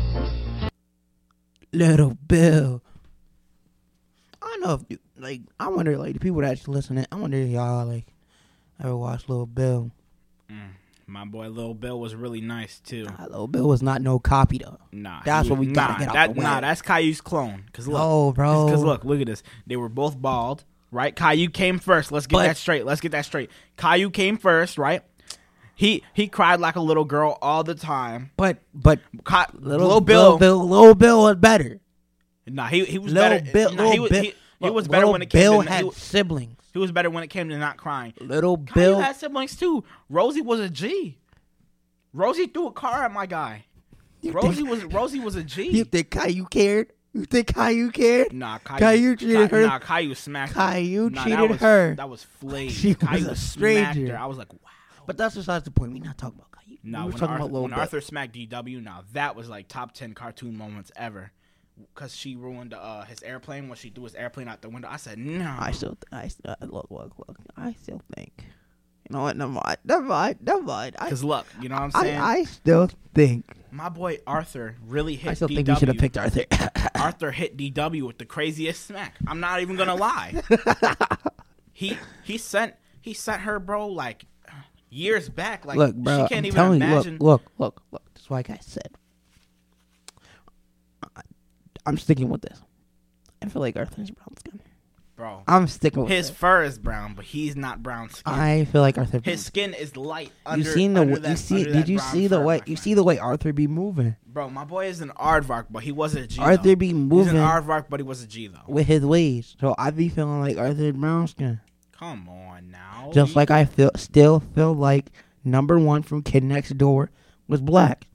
Little Bill. I don't know if you, like, I wonder, like, the people that actually listen to it, I wonder if y'all, like, ever watched Little Bill. Mm, my boy Lil Bill was really nice too. Nah, Little Bill was not no copy, though. Nah, That's he- what we gotta nah, get out that, the way. Nah, that's Caillou's clone. Cause look, No, bro. Because look, look at this. They were both bald, right? Caillou came first. Let's get But- that straight. Let's get that straight. Caillou came first, right? He he cried like a little girl all the time. But but Ca- Little, Lil Bill, Little Bill, Little Bill was better. Nah, he he was Little better. Bill, nah, Little he was, Bill, he, he was look, better Little when it came Bill to had he, siblings. he was better when it came to not crying. Little Caillou Bill had siblings too. Rosie was a G. Rosie threw a car at my guy. Rosie was Rosie was a G. You think Caillou cared? You think Caillou cared? Nah, Caillou, Caillou treated Ca- her. Nah, Caillou smacked her. Caillou Nah, cheated that was, her. That was flayed. She was Caillou a smacked stranger. her. I was like, wow. But that's besides the point. We're not talking about Caillou. No, we were when, talking Arthur, about Little when Bill. Arthur smacked D W, now that was like top ten cartoon moments ever. Because she ruined uh, his airplane when she threw his airplane out the window. I said, no. I still, I still, look, look, look. I still think. You know what? Never mind. Never mind. Never mind. Because look, you know what I'm saying? I, I still think. My boy Arthur really hit I still D W. think we should have picked Arthur. Arthur hit D W with the craziest smack. I'm not even gonna lie. he he sent he sent her, bro, like years back. Like look, bro. she can't I'm even telling imagine. you. Look, look, look, look. That's why I said. I, I'm sticking with this. I feel like Arthur's brown skin. Bro, I'm sticking with his it. fur is brown, but he's not brown skin. I feel like Arthur. His skin is light. You Under, seen the under way- that, you see? under Did that you brown see the fur, way my you friend. see the way Arthur be moving Bro, my boy is an aardvark, but he wasn't a G. Arthur though. be He's moving an aardvark, but he was a G though. with his ways? So I be feeling like Arthur brown skin. Come on now. Just You- like I feel, still feel like number one from Kid Next Door was black.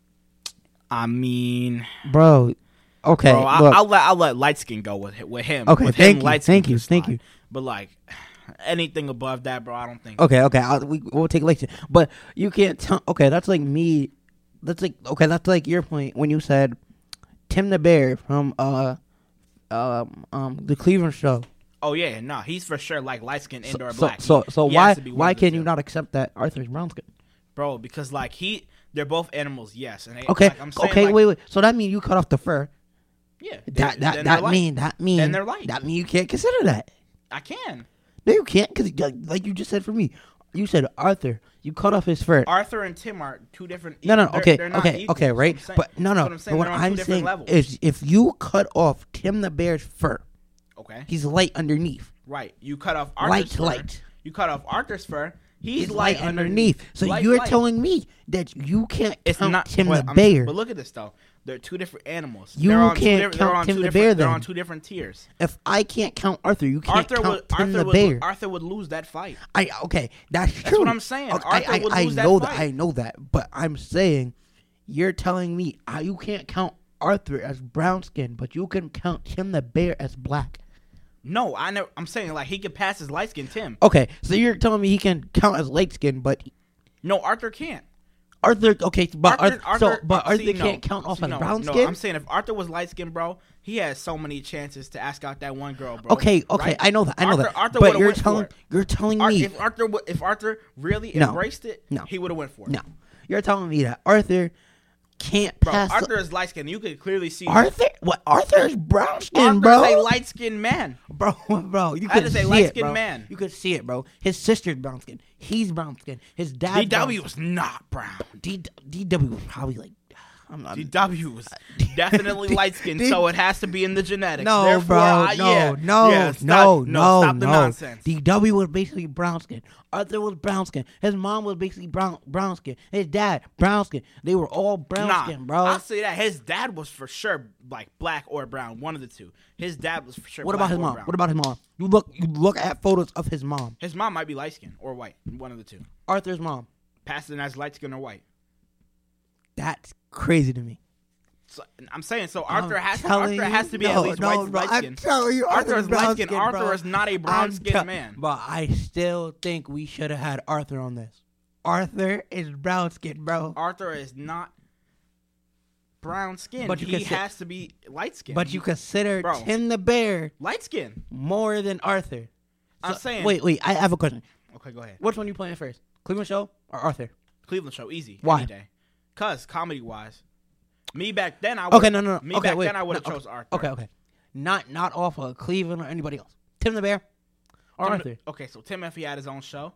I mean, Bro, okay, bro, I, look. I'll let I'll let light skin go with with him. Okay, with thank him, you, light skin thank you, can thank slide. you. But like anything above that, bro, I don't think. Okay, okay, I'll, we, we'll take later. But you can't tell. Okay, that's like me. That's like okay. That's like your point when you said Tim the Bear from uh, um, um, the Cleveland Show. Oh yeah, no, he's for sure like light skin, indoor So, black. so, He- so he why, has to be one why of the can two. you not accept that Arthur's brown skin? bro? Because like he, they're both animals, yes. And they, Okay, like, I'm saying, okay, like, wait, wait. So that means you cut off the fur. Yeah, That then that they're that light. mean that mean Then they're light. that mean you can't consider that. I can. No, you can't because like you just said for me, you said Arthur. You cut off his fur. Arthur and Tim are two different. No, no, they're- okay, they're not okay, equal, okay, is what right? I'm saying. But no, no. That's what I'm saying. But what They're on two I'm different saying levels. is, if you cut off Tim the Bear's fur, Okay. he's light underneath. Right. You cut off Arthur's Light, fur. light. You cut off Arthur's fur. He's, He's light, light underneath. So Light, you're light. telling me that you can't It's count not Tim but the I'm- Bear. But look at this though. They're two different animals. You they're on two can't different- they're count on Tim two the different- Bear They're then. on two different tiers. If I can't count Arthur, you can't Arthur count would Tim Arthur the would Bear. Arthur would lose that fight. I okay, that's true. That's what I'm saying. Okay, Arthur I, would I, lose I that know fight. that. I know that. But I'm saying, you're telling me uh, you can't count Arthur as brown skin, but you can count Tim the Bear as black. No, I never. I'm saying like he could pass his light skin Tim. Okay, so you're telling me he can count as light skin, but No, Arthur can't. Arthur. Okay, but Arthur, Arthur, so, but uh, Arthur see, no. can't count off See, as no, brown no, skin. I'm saying if Arthur was light skinned, bro, he has so many chances to ask out that one girl, bro. Okay, okay, Right? I know that. I know Arthur, that. Arthur but would've you're went for telling it. you're telling Ar- me if Arthur w- if Arthur really No. embraced it, No. he would have went for it. no, you're telling me that Arthur can't Bro, pass. Arthur is light skinned. You could clearly see Arthur, what? Arthur is brown skin, Arthur's bro. a light skinned man. Bro, bro, you That could is see a it, light-skinned bro. man. You could see it, bro. His sister's brown skin. He's brown skin. His dad. D W was not brown. D DW was probably like. I'm not. D W was definitely light skinned, D- so it has to be in the genetics. No, Therefore, bro. I- no, yeah, no, yeah, stop, no, no, no, stop the no. nonsense. D W was basically brown skin. Arthur was brown skin. His mom was basically brown brown skin. His dad brown skin. They were all brown Nah, skin, bro. I'll say that his dad was for sure like black or brown, one of the two. His dad was for sure. What black about his or mom? brown. What about his mom? You look. You look at photos of his mom. His mom might be light skinned or white, one of the two. Arthur's mom. Passing as light skinned or white. That's crazy to me. So, I'm saying so. I'm Arthur has telling Arthur has you- to be no, at least no, white bro, light I'm skinned. telling you, Arthur Arthur's is light brown skinned. skin, Arthur bro. is not a brown I'm skinned tell- man. But I still think we should have had Arthur on this. Arthur is brown skin, bro. Arthur is not brown skinned. But you He consi- has to be light skinned. But you consider Bro. Tim the Bear light skinned. more than Arthur. I'm So- saying. Wait, wait. I have a question. Okay, go ahead. Which one you playing first? Cleveland Show or Arthur? Cleveland Show, easy. Why? Any day. Cause comedy wise, me back then I would. Okay, no, no, no. Me okay, back wait. then I would have no, chose okay, Arthur. Okay, okay. Not not off of Cleveland or anybody else. Tim the Bear or Tim- Arthur? Okay, so Tim, if he had his own show.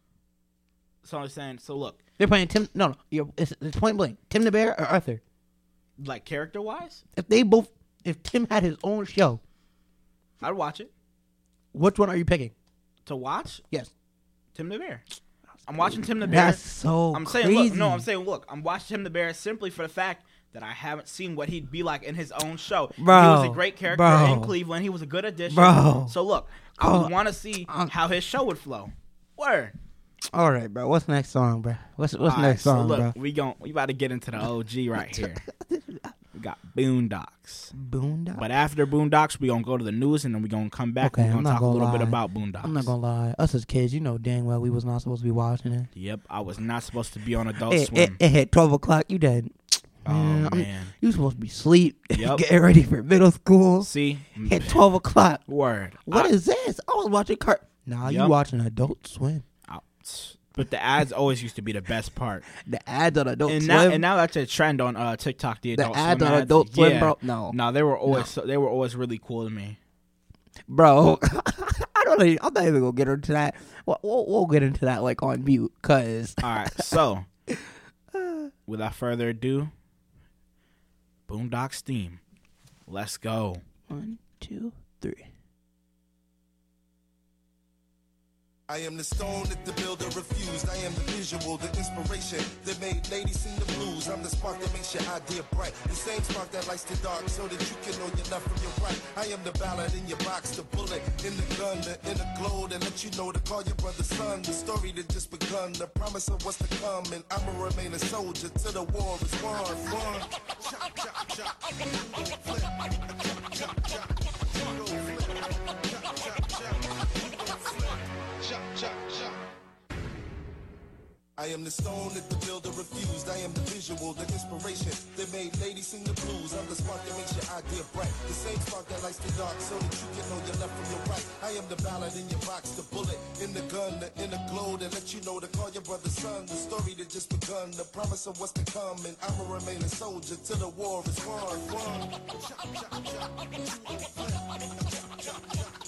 So I'm saying, so look, They're playing Tim. No, no. You're, it's, it's point blank. Tim the Bear or Arthur? like character wise, If they both, if Tim had his own show, I'd watch it. which one are you picking? To watch Yes. Tim the Bear. I'm watching Tim the Bear. That's so I'm saying, look, crazy. no, I'm saying, look, I'm watching Tim the Bear simply for the fact that I haven't seen what he'd be like in his own show. Bro, he was a great character bro. in Cleveland. He was a good addition. Bro. So look, I Oh, would want to see um, how his show would flow. Word. All right, bro. What's the next song, bro? What's what's All next right, song, so look, bro? we gon' we about to get into the O G right here. We got Boondocks. Boondocks. But after Boondocks, we gonna go to the news and then we gonna come back Okay, and we I'm gonna not talk a gonna little bit lie. about Boondocks. I'm not gonna lie. Us as kids, you know dang well we was not supposed to be watching it. Yep, I was not supposed to be on Adult It, it, Swim. it hit twelve o'clock. You dead. Oh, I'm- man. you supposed to be asleep. Yep. Getting ready for middle school. See, Hit twelve o'clock. word. What I- is this? I was watching cart. Nah, you Yep. watching Adult Swim. I- But the ads always used to be the best part. The ads on Adult and Swim. now, and now that's a trend on uh, TikTok. The, The adult ads swim on ads. Adult Swim, yeah. bro, no. no, they were always No. so, they were always really cool to me. Bro, I don't. Even, I'm not even gonna get into that. We'll, we'll, we'll get into that like on mute, cause. All right, so without further ado, Boondocks theme. Let's go. One, two, three. I am the stone that the builder refused. I am the visual, the inspiration that made ladies sing the blues. I'm the spark that makes your idea bright. The same spark that lights the dark so that you can know your left from your right. I am the ballad in your box, the bullet in the gun, the inner glow that let you know to call your brother son. The story that just begun, the promise of what's to come. And I'ma remain a soldier till the war is won. Won. Chop, chop, chop. Chop, chop, chop. I am the stone that the builder refused. I am the visual, the inspiration that made ladies sing the blues. I'm the spark that makes your idea bright. The same spark that lights the dark so that you can know your left from your right. I am the ballad in your box, the bullet in the gun, the inner glow that let you know to call your brother son. The story that just begun, the promise of what's to come. And I'ma remain a soldier till the war is won. Won. Chop, chop, chop. Chop, chop, chop.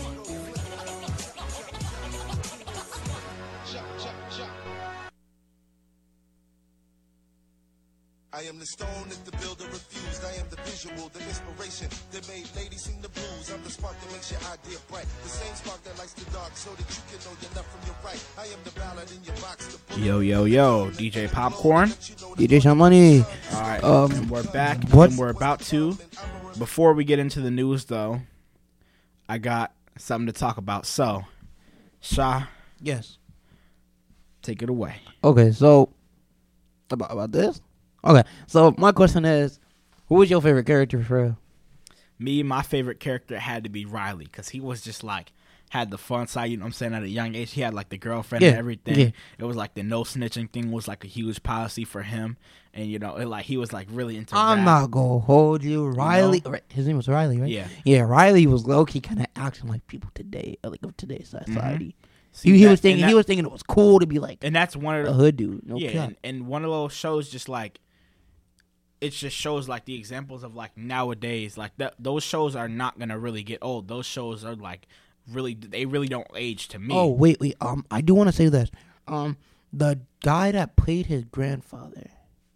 I am the stone that the builder refused. I am the visual, the inspiration that made ladies sing the blues. I'm the spark that makes your idea bright. The same spark that lights the dark so that you can know your left from your right. I am the ballad in your box. The Yo, yo, yo, D J Popcorn. D J Sean Money. All right, Um, and we're back. what? And we're about to. Before we get into the news, though, I got something to talk about. So, Sha. Yes. Take it away. Okay, so about about this. Okay, so my question is, who was your favorite character for real? Me, my favorite character had to be Riley because he was just like had the fun side. You know what I'm saying? At a young age, he had like the girlfriend Yeah, and everything. yeah. It was like the no snitching thing was like a huge policy for him, and you know, it, like he was like really into. I'm rap. not gonna hold you, Riley. know? Right, his name was Riley, right? Yeah. yeah. Riley was low key, kind of acting like people today, like of today's society. See, he, he that- was thinking and he that- was thinking it was cool to be like, and that's one of the a hood dude. No yeah, cap. and, and one of those shows just like it just shows like the examples of like nowadays, like that those shows are not gonna really get old. Those shows are like really they really don't age to me. Oh wait, wait. Um, I do want to say this. Um, the guy that played his grandfather.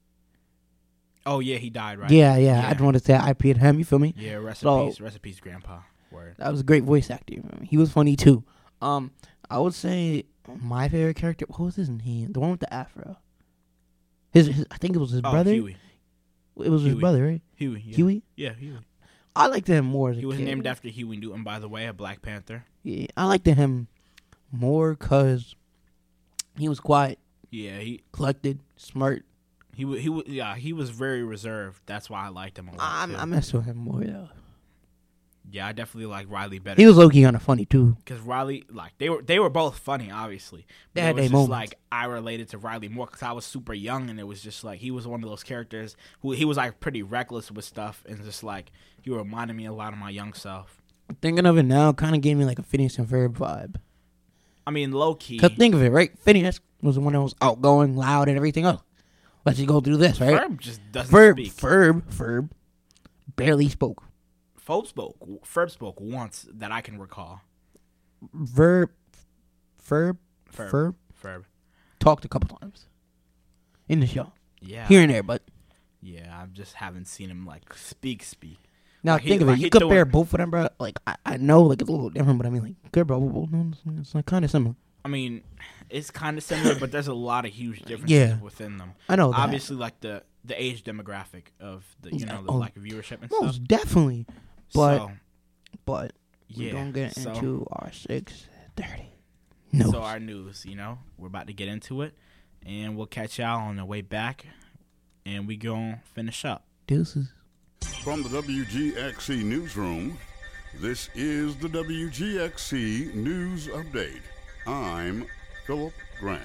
Oh yeah, he died, right? Yeah, yeah. I just want to say I paid him. You feel me? Yeah, rest So, in peace, rest in peace, Grandpa. Word. That was a great voice actor. He was funny too. Um, I would say my favorite character. What was his name? The one with the afro. His, his I think it was his Oh, brother. Huey. It was his Huey. brother, right? Huey. Yeah. Huey. Yeah, Huey. I liked him more as a He was kid. named after Huey Newton, by the way, a Black Panther. Yeah, I liked him more because he was quiet, Yeah, he collected, smart. he wa- he wa- yeah he was very reserved. That's why I liked him a lot. I, too. I messed with him more though. Yeah, I definitely like Riley better. He was low key kind of funny too. Because Riley, like they were, they were both funny, obviously. They But had it was their just moments. like I related to Riley more because I was super young, and it was just like he was one of those characters who he was like pretty reckless with stuff, and just like he reminded me a lot of my young self. Thinking of it now, kind of gave me like a Phineas and Ferb vibe. I mean, low key. Cause think of it, right? Phineas was the one that was outgoing, loud, and everything else. Let's just go through this, right? Ferb just doesn't Ferb, speak. Ferb, Ferb, barely spoke. Ferb spoke. Ferb spoke once that I can recall. Verb, Ferb, Ferb. Ferb, Ferb. talked a couple times in the show. Yeah. Here and there, but Yeah, I just haven't seen him like speak, speak. now Like, he- think of like, it. he You compare doing- both of them, bro. Like I, I know, like it's a little different, but I mean, like compare both. No, it's, it's like kind of similar. I mean, it's kind of similar, but there's a lot of huge differences Yeah. within them. I know that. Obviously, like the the age demographic of the you know the Oh, like viewership and most stuff. definitely, but So, but we yeah, don't get so- into our six thirty. No. So our news, you know, we're about to get into it, and we'll catch y'all on the way back, and we gonna finish up. Deuces. From the W G X C newsroom, this is the W G X C News Update. I'm Philip Grant.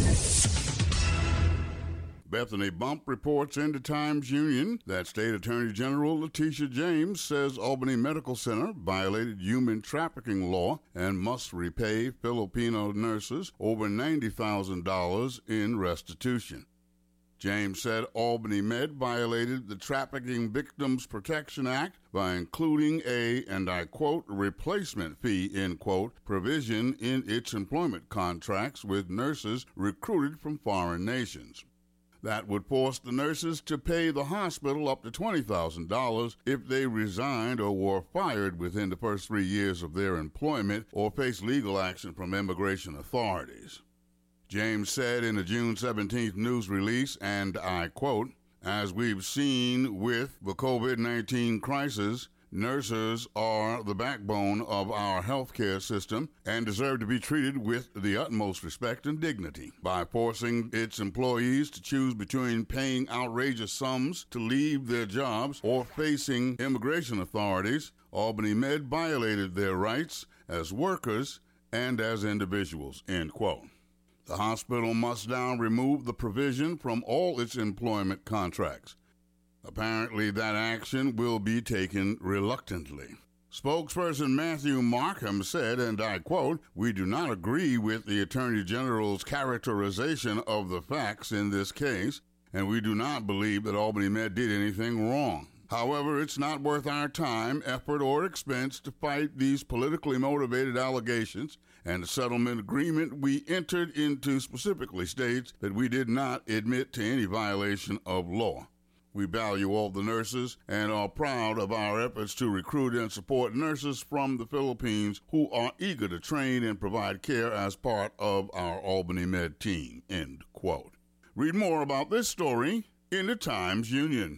Bethany Bump reports in the Times Union that State Attorney General Letitia James says Albany Medical Center violated human trafficking law and must repay Filipino nurses over ninety thousand dollars in restitution. James said Albany Med violated the Trafficking Victims Protection Act by including a, and I quote, replacement fee, end quote, provision in its employment contracts with nurses recruited from foreign nations. that would force the nurses to pay the hospital up to twenty thousand dollars if they resigned or were fired within the first three years of their employment or faced legal action from immigration authorities. James said in a June seventeenth news release, and I quote, "As we've seen with the COVID nineteen crisis, nurses are the backbone of our healthcare system and deserve to be treated with the utmost respect and dignity. By forcing its employees to choose between paying outrageous sums to leave their jobs or facing immigration authorities, Albany Med violated their rights as workers and as individuals," end quote. The hospital must now remove the provision from all its employment contracts. Apparently, that action will be taken reluctantly. Spokesperson Matthew Markham said, and I quote, "We do not agree with the Attorney General's characterization of the facts in this case, and we do not believe that Albany Med did anything wrong. However, it's not worth our time, effort, or expense to fight these politically motivated allegations, and the settlement agreement we entered into specifically states that we did not admit to any violation of law. We value all the nurses and are proud of our efforts to recruit and support nurses from the Philippines who are eager to train and provide care as part of our Albany Med team," end quote. Read more about this story in the Times-Union.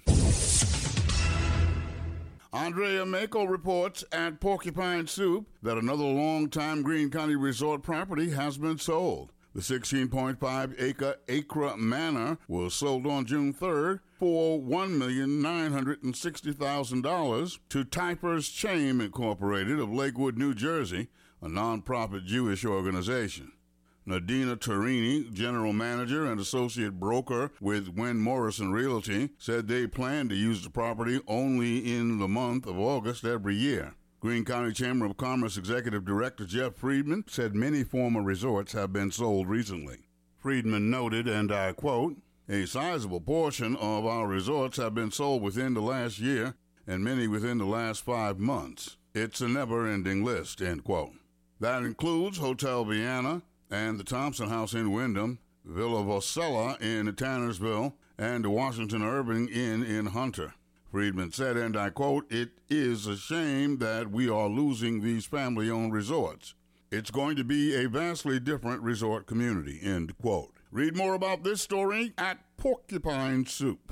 Andrea Mako reports at Porcupine Soup that another longtime Greene County resort property has been sold. The sixteen point five acre Acre Manor was sold on June third for one million nine hundred sixty thousand dollars to Typer's Chain Incorporated of Lakewood, New Jersey, a nonprofit Jewish organization. Nadina Tarini, general manager and associate broker with Wynn Morrison Realty, said they plan to use the property only in the month of August every year. Greene County Chamber of Commerce Executive Director Jeff Friedman said many former resorts have been sold recently. Friedman noted, and I quote, "A sizable portion of our resorts have been sold within the last year and many within the last five months. It's a never-ending list," end quote. That includes Hotel Vienna and the Thompson House in Wyndham, Villa Vocella in Tannersville, and the Washington Irving Inn in Hunter. Friedman said, and I quote, "It is a shame that we are losing these family-owned resorts. It's going to be a vastly different resort community," end quote. Read more about this story at Porcupine Soup.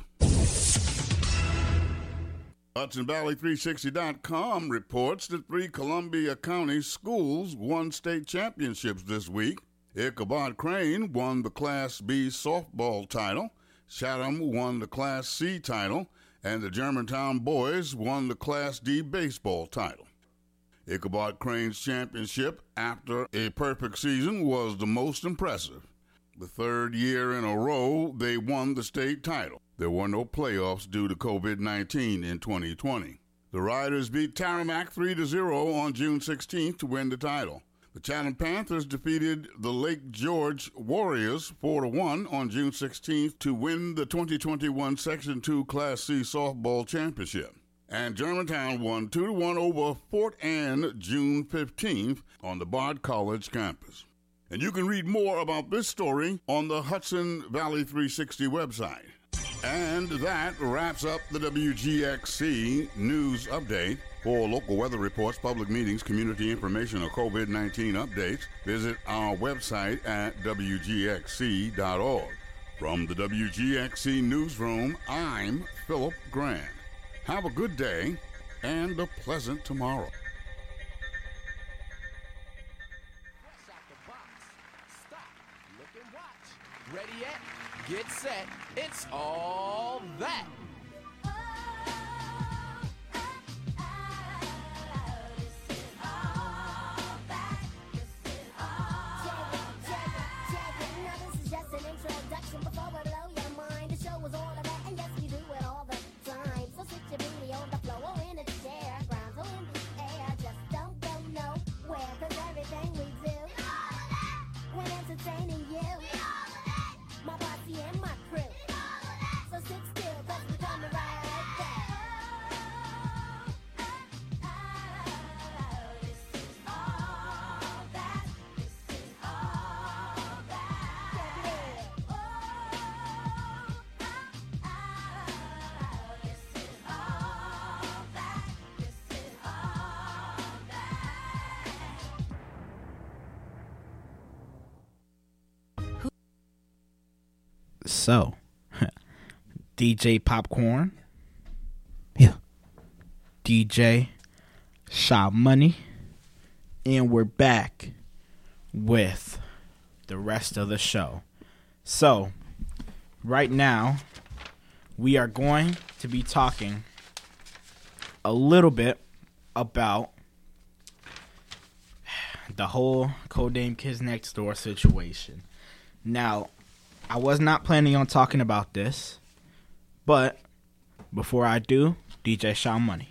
Hudson Valley three sixty dot com reports that three Columbia County schools won state championships this week. Ichabod Crane won the Class B softball title, Chatham won the Class C title, and the Germantown boys won the Class D baseball title. Ichabod Crane's championship after a perfect season was the most impressive. The third year in a row they won the state title. There were no playoffs due to COVID nineteen in twenty twenty. The Riders beat Taramac three to zero on June sixteenth to win the title. The Chatham Panthers defeated the Lake George Warriors four to one on June sixteenth to win the twenty twenty-one Section two Class C softball championship. And Germantown won two to one over Fort Anne June fifteenth on the Bard College campus. And you can read more about this story on the Hudson Valley three sixty website. And that wraps up the W G X C News Update. For local weather reports, public meetings, community information, or COVID nineteen updates, visit our website at W G X C dot org. From the W G X C Newsroom, I'm Philip Grant. Have a good day and a pleasant tomorrow. Ready yet? Get set. It's all that. Entertaining you, my posse and my crew. So sit still, cause we So, D J Popcorn. Yeah. D J Shaw Money. And we're back with the rest of the show. So, right now, we are going to be talking a little bit about the whole Codename Kids Next Door situation. Now, I was not planning on talking about this, but before I do, D J Shaw Money.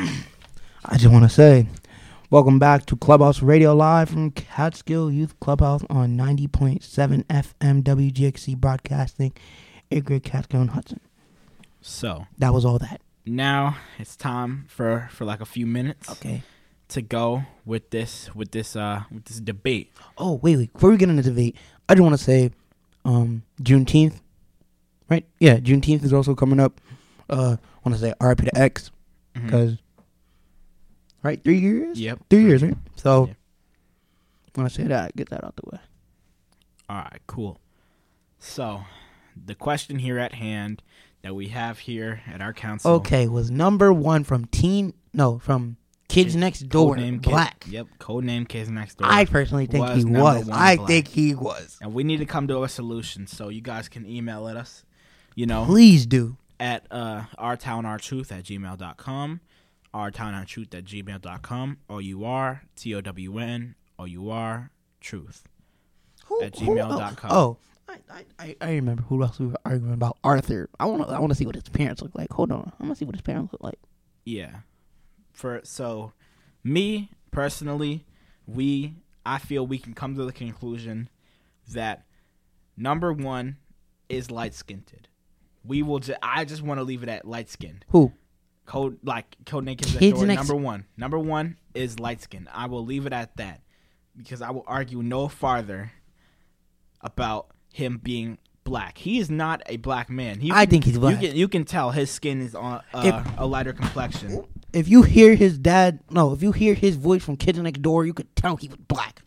I just want to say, welcome back to Clubhouse Radio Live from Catskill Youth Clubhouse on ninety point seven F M W G X C Broadcasting, Acre, Catskill, and Hudson. So that was all that. Now it's time for, for like a few minutes. Okay. To go with this with this uh with this debate. Oh wait, wait! Before we get into the debate, I just want to say, um, Juneteenth, right? Yeah, Juneteenth is also coming up. Uh, I want to say R I P to X, because mm-hmm. right, three years. Yep, three years, right? So, yep. I want to say that, get that out the way. All right, cool. So, the question here at hand that we have here at our council. Okay, was number one from teen? No, from. Kids Next Door, black. Kid, yep, Codename Kids Next Door. I personally think was he was. I black. think he was. And we need to come to a solution, so you guys can email at us. You know, please do at uh, our town our truth at gmail dot com, our town our truth at gmail dot com, O U R T O W N O U R truth who, at gmail dot com. Oh, I, I I remember who else we were arguing about. Arthur. I want to I want to see what his parents look like. Hold on, I want to see what his parents look like. Yeah. For so, me personally, we I feel we can come to the conclusion that number one is light skinned. We will. Ju- I just want to leave it at light skinned. Who? Code like Codename Kids Next Door. Number one. Number one is light skinned. I will leave it at that because I will argue no farther about him being black. He is not a black man. He, I think he's black. You can, you can tell his skin is on uh, if, a lighter complexion. If you hear his dad, no, if you hear his voice from Kids Next Door, you could tell he was black.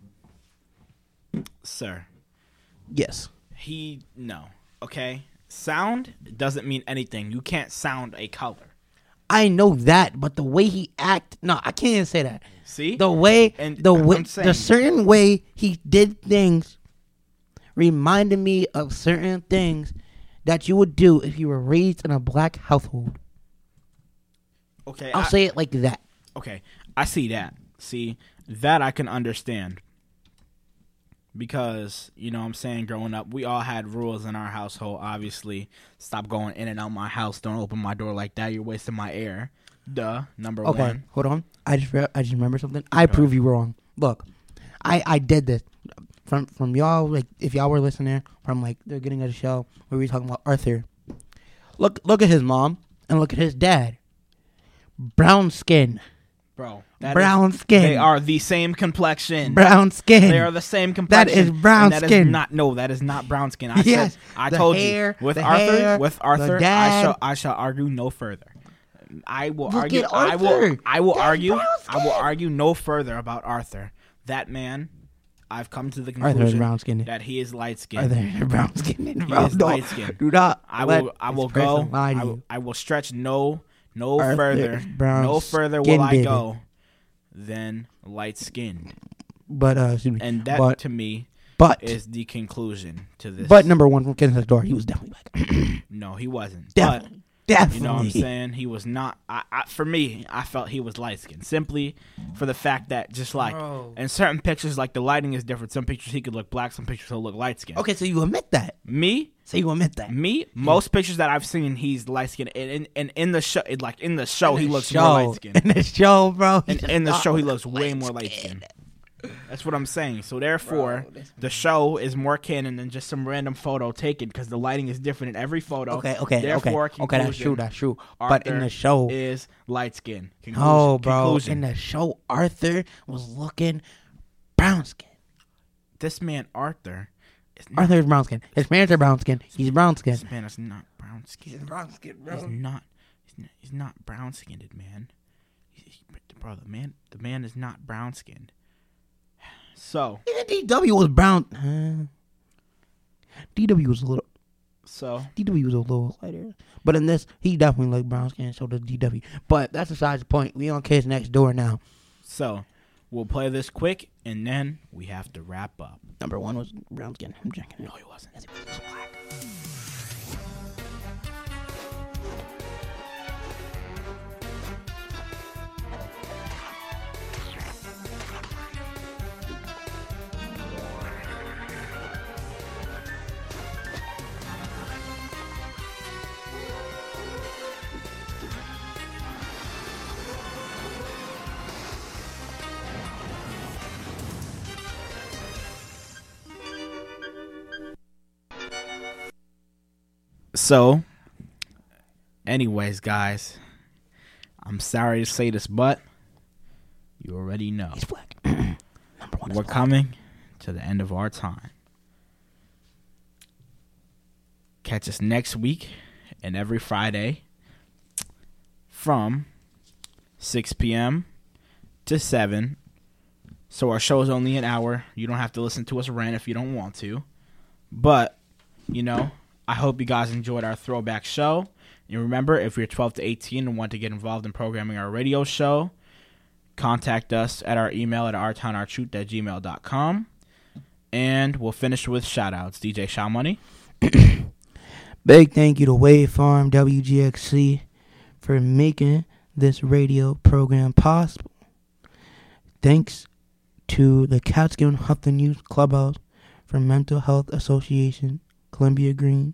Sir. Yes. He, no. Okay? Sound doesn't mean anything. You can't sound a color. I know that, but the way he act, no, I can't even say that. See? The way, and the way, I'm saying, the certain way he did things reminded me of certain things that you would do if you were raised in a black household. Okay, I'll I, say it like that. Okay, I see that. See, that I can understand. Because, you know what I'm saying, growing up, we all had rules in our household, obviously. Stop going in and out my house. Don't open my door like that. You're wasting my air. Duh, number okay, one. Okay, hold on. I just re- I just remember something. I okay. prove you wrong. Look, I, I did this. From from y'all, like, if y'all were listening, from, like, they're getting at a show where we were talking about Arthur. Look, look at his mom and look at his dad. Brown skin. Bro. Brown is, skin. They are the same complexion. Brown skin. They are the same complexion. That is brown that skin. Is not, no, that is not brown skin. I yes, said, I told hair, you. With Arthur, hair, with Arthur, dad, I shall I shall argue no further. I will look argue at I will I will That's argue I will argue no further about Arthur. That man, I've come to the conclusion brown skinned. that he is light skinned. Arthur brown skinned. He bro. is no, light skinned. Do not. I will I will go I will, I will stretch no no Arthur further no further will I go than light skinned. But uh and that but, to me but, is the conclusion to this. But number one from Kids Next Door, he was definitely black. No, he wasn't. Definitely. But, Definitely. You know what I'm saying? He was not. I, I, for me, I felt he was light skinned simply for the fact that just like Bro. in certain pictures, like the lighting is different. Some pictures he could look black, some pictures he'll look light skinned. Okay, so you admit that. Me? So you admit that. Me? Most pictures that I've seen, he's light skinned, and, and, and in the show, like in the show, in he the looks show. more light skinned. In the show, bro. In, in the show, he looks way more light skinned. That's what I'm saying. So therefore, Bro, the show is more canon than just some random photo taken because the lighting is different in every photo. Okay, okay, therefore, okay. Okay, that's true. That's true. Arthur but in the show, is light skin. Oh, bro. Conclusion. In the show, Arthur was looking brown skin. This man, Arthur, is Arthur is brown skin. His parents are brown skin. He's brown skin. This man is not brown skin. He's brown skin, bro. He's not. He's not, he's not brown skinned, man. He, he, bro, the man, the man is not brown skinned. So even D W was brown. Uh, D W was a little. So D W was a little lighter, but in this, he definitely like brown skin. So does D W. But that's besides the point. We on Kids Next Door now. So we'll play this quick, and then we have to wrap up. Number one was brown skin. I'm drinking. No, he wasn't. Yes, he was. He was black. So, anyways, guys, I'm sorry to say this, but you already know. He's black. We're coming to the end of our time. Catch us next week and every Friday from six p.m. to seven. So our show is only an hour. You don't have to listen to us rant if you don't want to. But, you know, I hope you guys enjoyed our throwback show. And remember, if you're twelve to eighteen and want to get involved in programming our radio show, contact us at our email at our town our truth at gmail dot com. And we'll finish with shout-outs. D J Shaw Money. Big thank you to Wave Farm W G X C for making this radio program possible. Thanks to the Catskill Hudson Youth Clubhouse for Mental Health Association, Columbia Green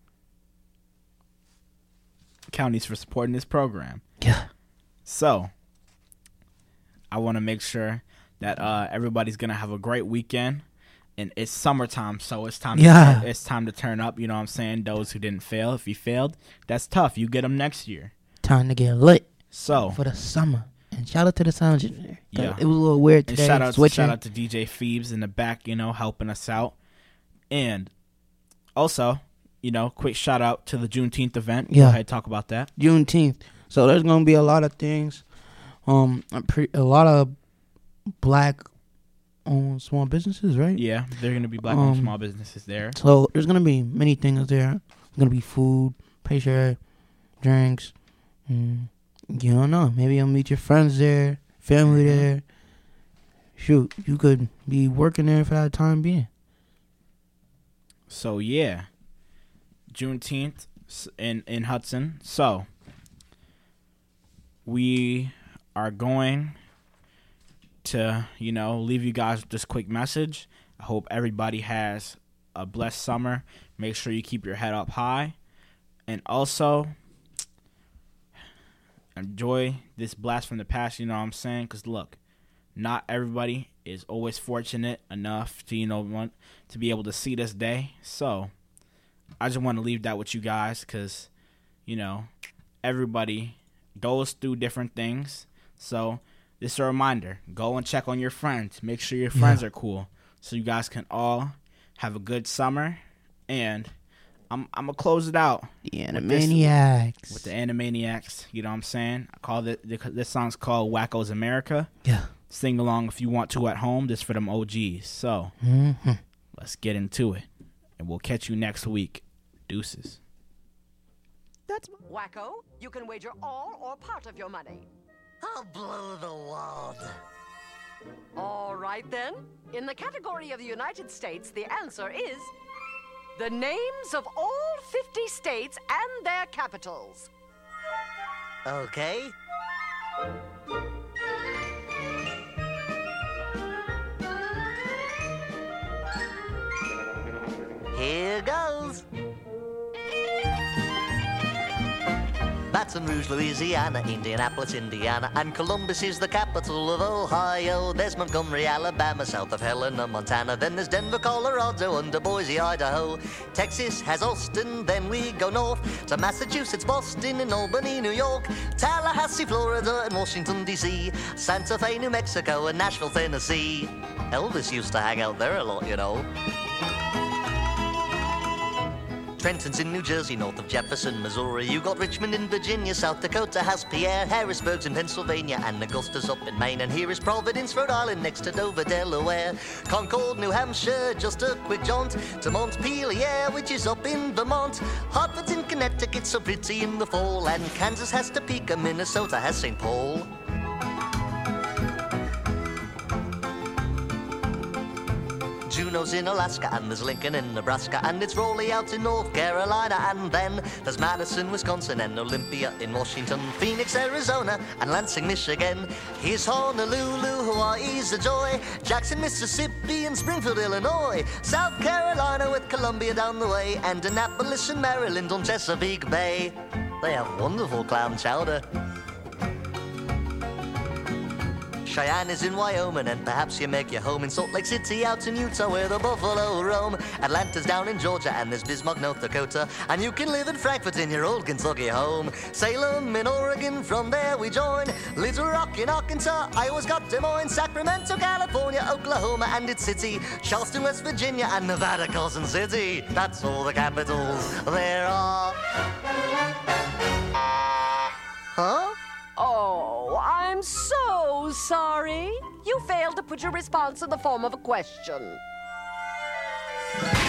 counties for supporting this program. Yeah. So, I want to make sure that uh, everybody's going to have a great weekend. And it's summertime, so it's time yeah. to, it's time to turn up, you know what I'm saying? Those who didn't fail, if you failed, that's tough. You get them next year. Time to get lit. So, for the summer. And shout out to the sound engineer. Yeah. It was a little weird today. And shout out, switching. shout out to D J Phoebes in the back, you know, helping us out. And also, you know, quick shout out to the Juneteenth event. Yeah. Go ahead, talk about that. Juneteenth. So there's going to be a lot of things. Um, a, pre- a lot of black owned small businesses, right? Yeah, they're going to be black owned um, small businesses there. So there's going to be many things there. There's going to be food, pastry, drinks. Mm, you don't know. Maybe you'll meet your friends there, family Mm-hmm. there. Shoot, you could be working there for that time being. So, yeah. Juneteenth in, in Hudson. So, we are going to, you know, leave you guys with this quick message. I hope everybody has a blessed summer. Make sure you keep your head up high. And also, enjoy this blast from the past, you know what I'm saying? Because, look, not everybody is always fortunate enough to, you know, want to be able to see this day. So, I just want to leave that with you guys because, you know, everybody goes through different things. So, this is a reminder. Go and check on your friends. Make sure your friends Yeah. are cool so you guys can all have a good summer. And I'm I'm going to close it out. The with this- Animaniacs. With the Animaniacs. You know what I'm saying? I call it, this song's called Wacko's America. Yeah. Sing along if you want to at home. This for them O Gs. So, Mm-hmm. let's get into it. And we'll catch you next week. Deuces. That's Wacko. You can wager all or part of your money. I'll blow the wad. All right then. In the category of the United States, the answer is the names of all fifty states and their capitals. Okay. Here goes. Baton Rouge, Louisiana, Indianapolis, Indiana, and Columbus is the capital of Ohio. There's Montgomery, Alabama, south of Helena, Montana. Then there's Denver, Colorado, under Boise, Idaho. Texas has Austin, then we go north to Massachusetts, Boston, and Albany, New York. Tallahassee, Florida, and Washington, D C Santa Fe, New Mexico, and Nashville, Tennessee. Elvis used to hang out there a lot, you know. Trenton's in New Jersey, north of Jefferson, Missouri. You got Richmond in Virginia, South Dakota has Pierre. Harrisburg's in Pennsylvania, and Augusta's up in Maine. And here is Providence, Rhode Island, next to Dover, Delaware. Concord, New Hampshire, just a quick jaunt to Montpelier, which is up in Vermont. Hartford's in Connecticut, so pretty in the fall. And Kansas has Topeka, Minnesota has Saint Paul. Juneau's in Alaska, and there's Lincoln in Nebraska, and it's Raleigh out in North Carolina, and then there's Madison, Wisconsin, and Olympia in Washington, Phoenix, Arizona, and Lansing, Michigan. Here's Honolulu, Hawaii's a joy, Jackson, Mississippi, and Springfield, Illinois, South Carolina with Columbia down the way, and Annapolis in Maryland on Chesapeake Bay. They have wonderful clam chowder. Cheyenne is in Wyoming, and perhaps you make your home in Salt Lake City out in Utah where the buffalo roam. Atlanta's down in Georgia, and there's Bismarck, North Dakota, and you can live in Frankfort in your old Kentucky home. Salem in Oregon, from there we join. Little Rock in Arkansas, Iowa's got Des Moines, Sacramento, California, Oklahoma and its city, Charleston, West Virginia, and Nevada, Carson City. That's all the capitals there are. Huh? Oh, I'm so sorry. You failed to put your response in the form of a question.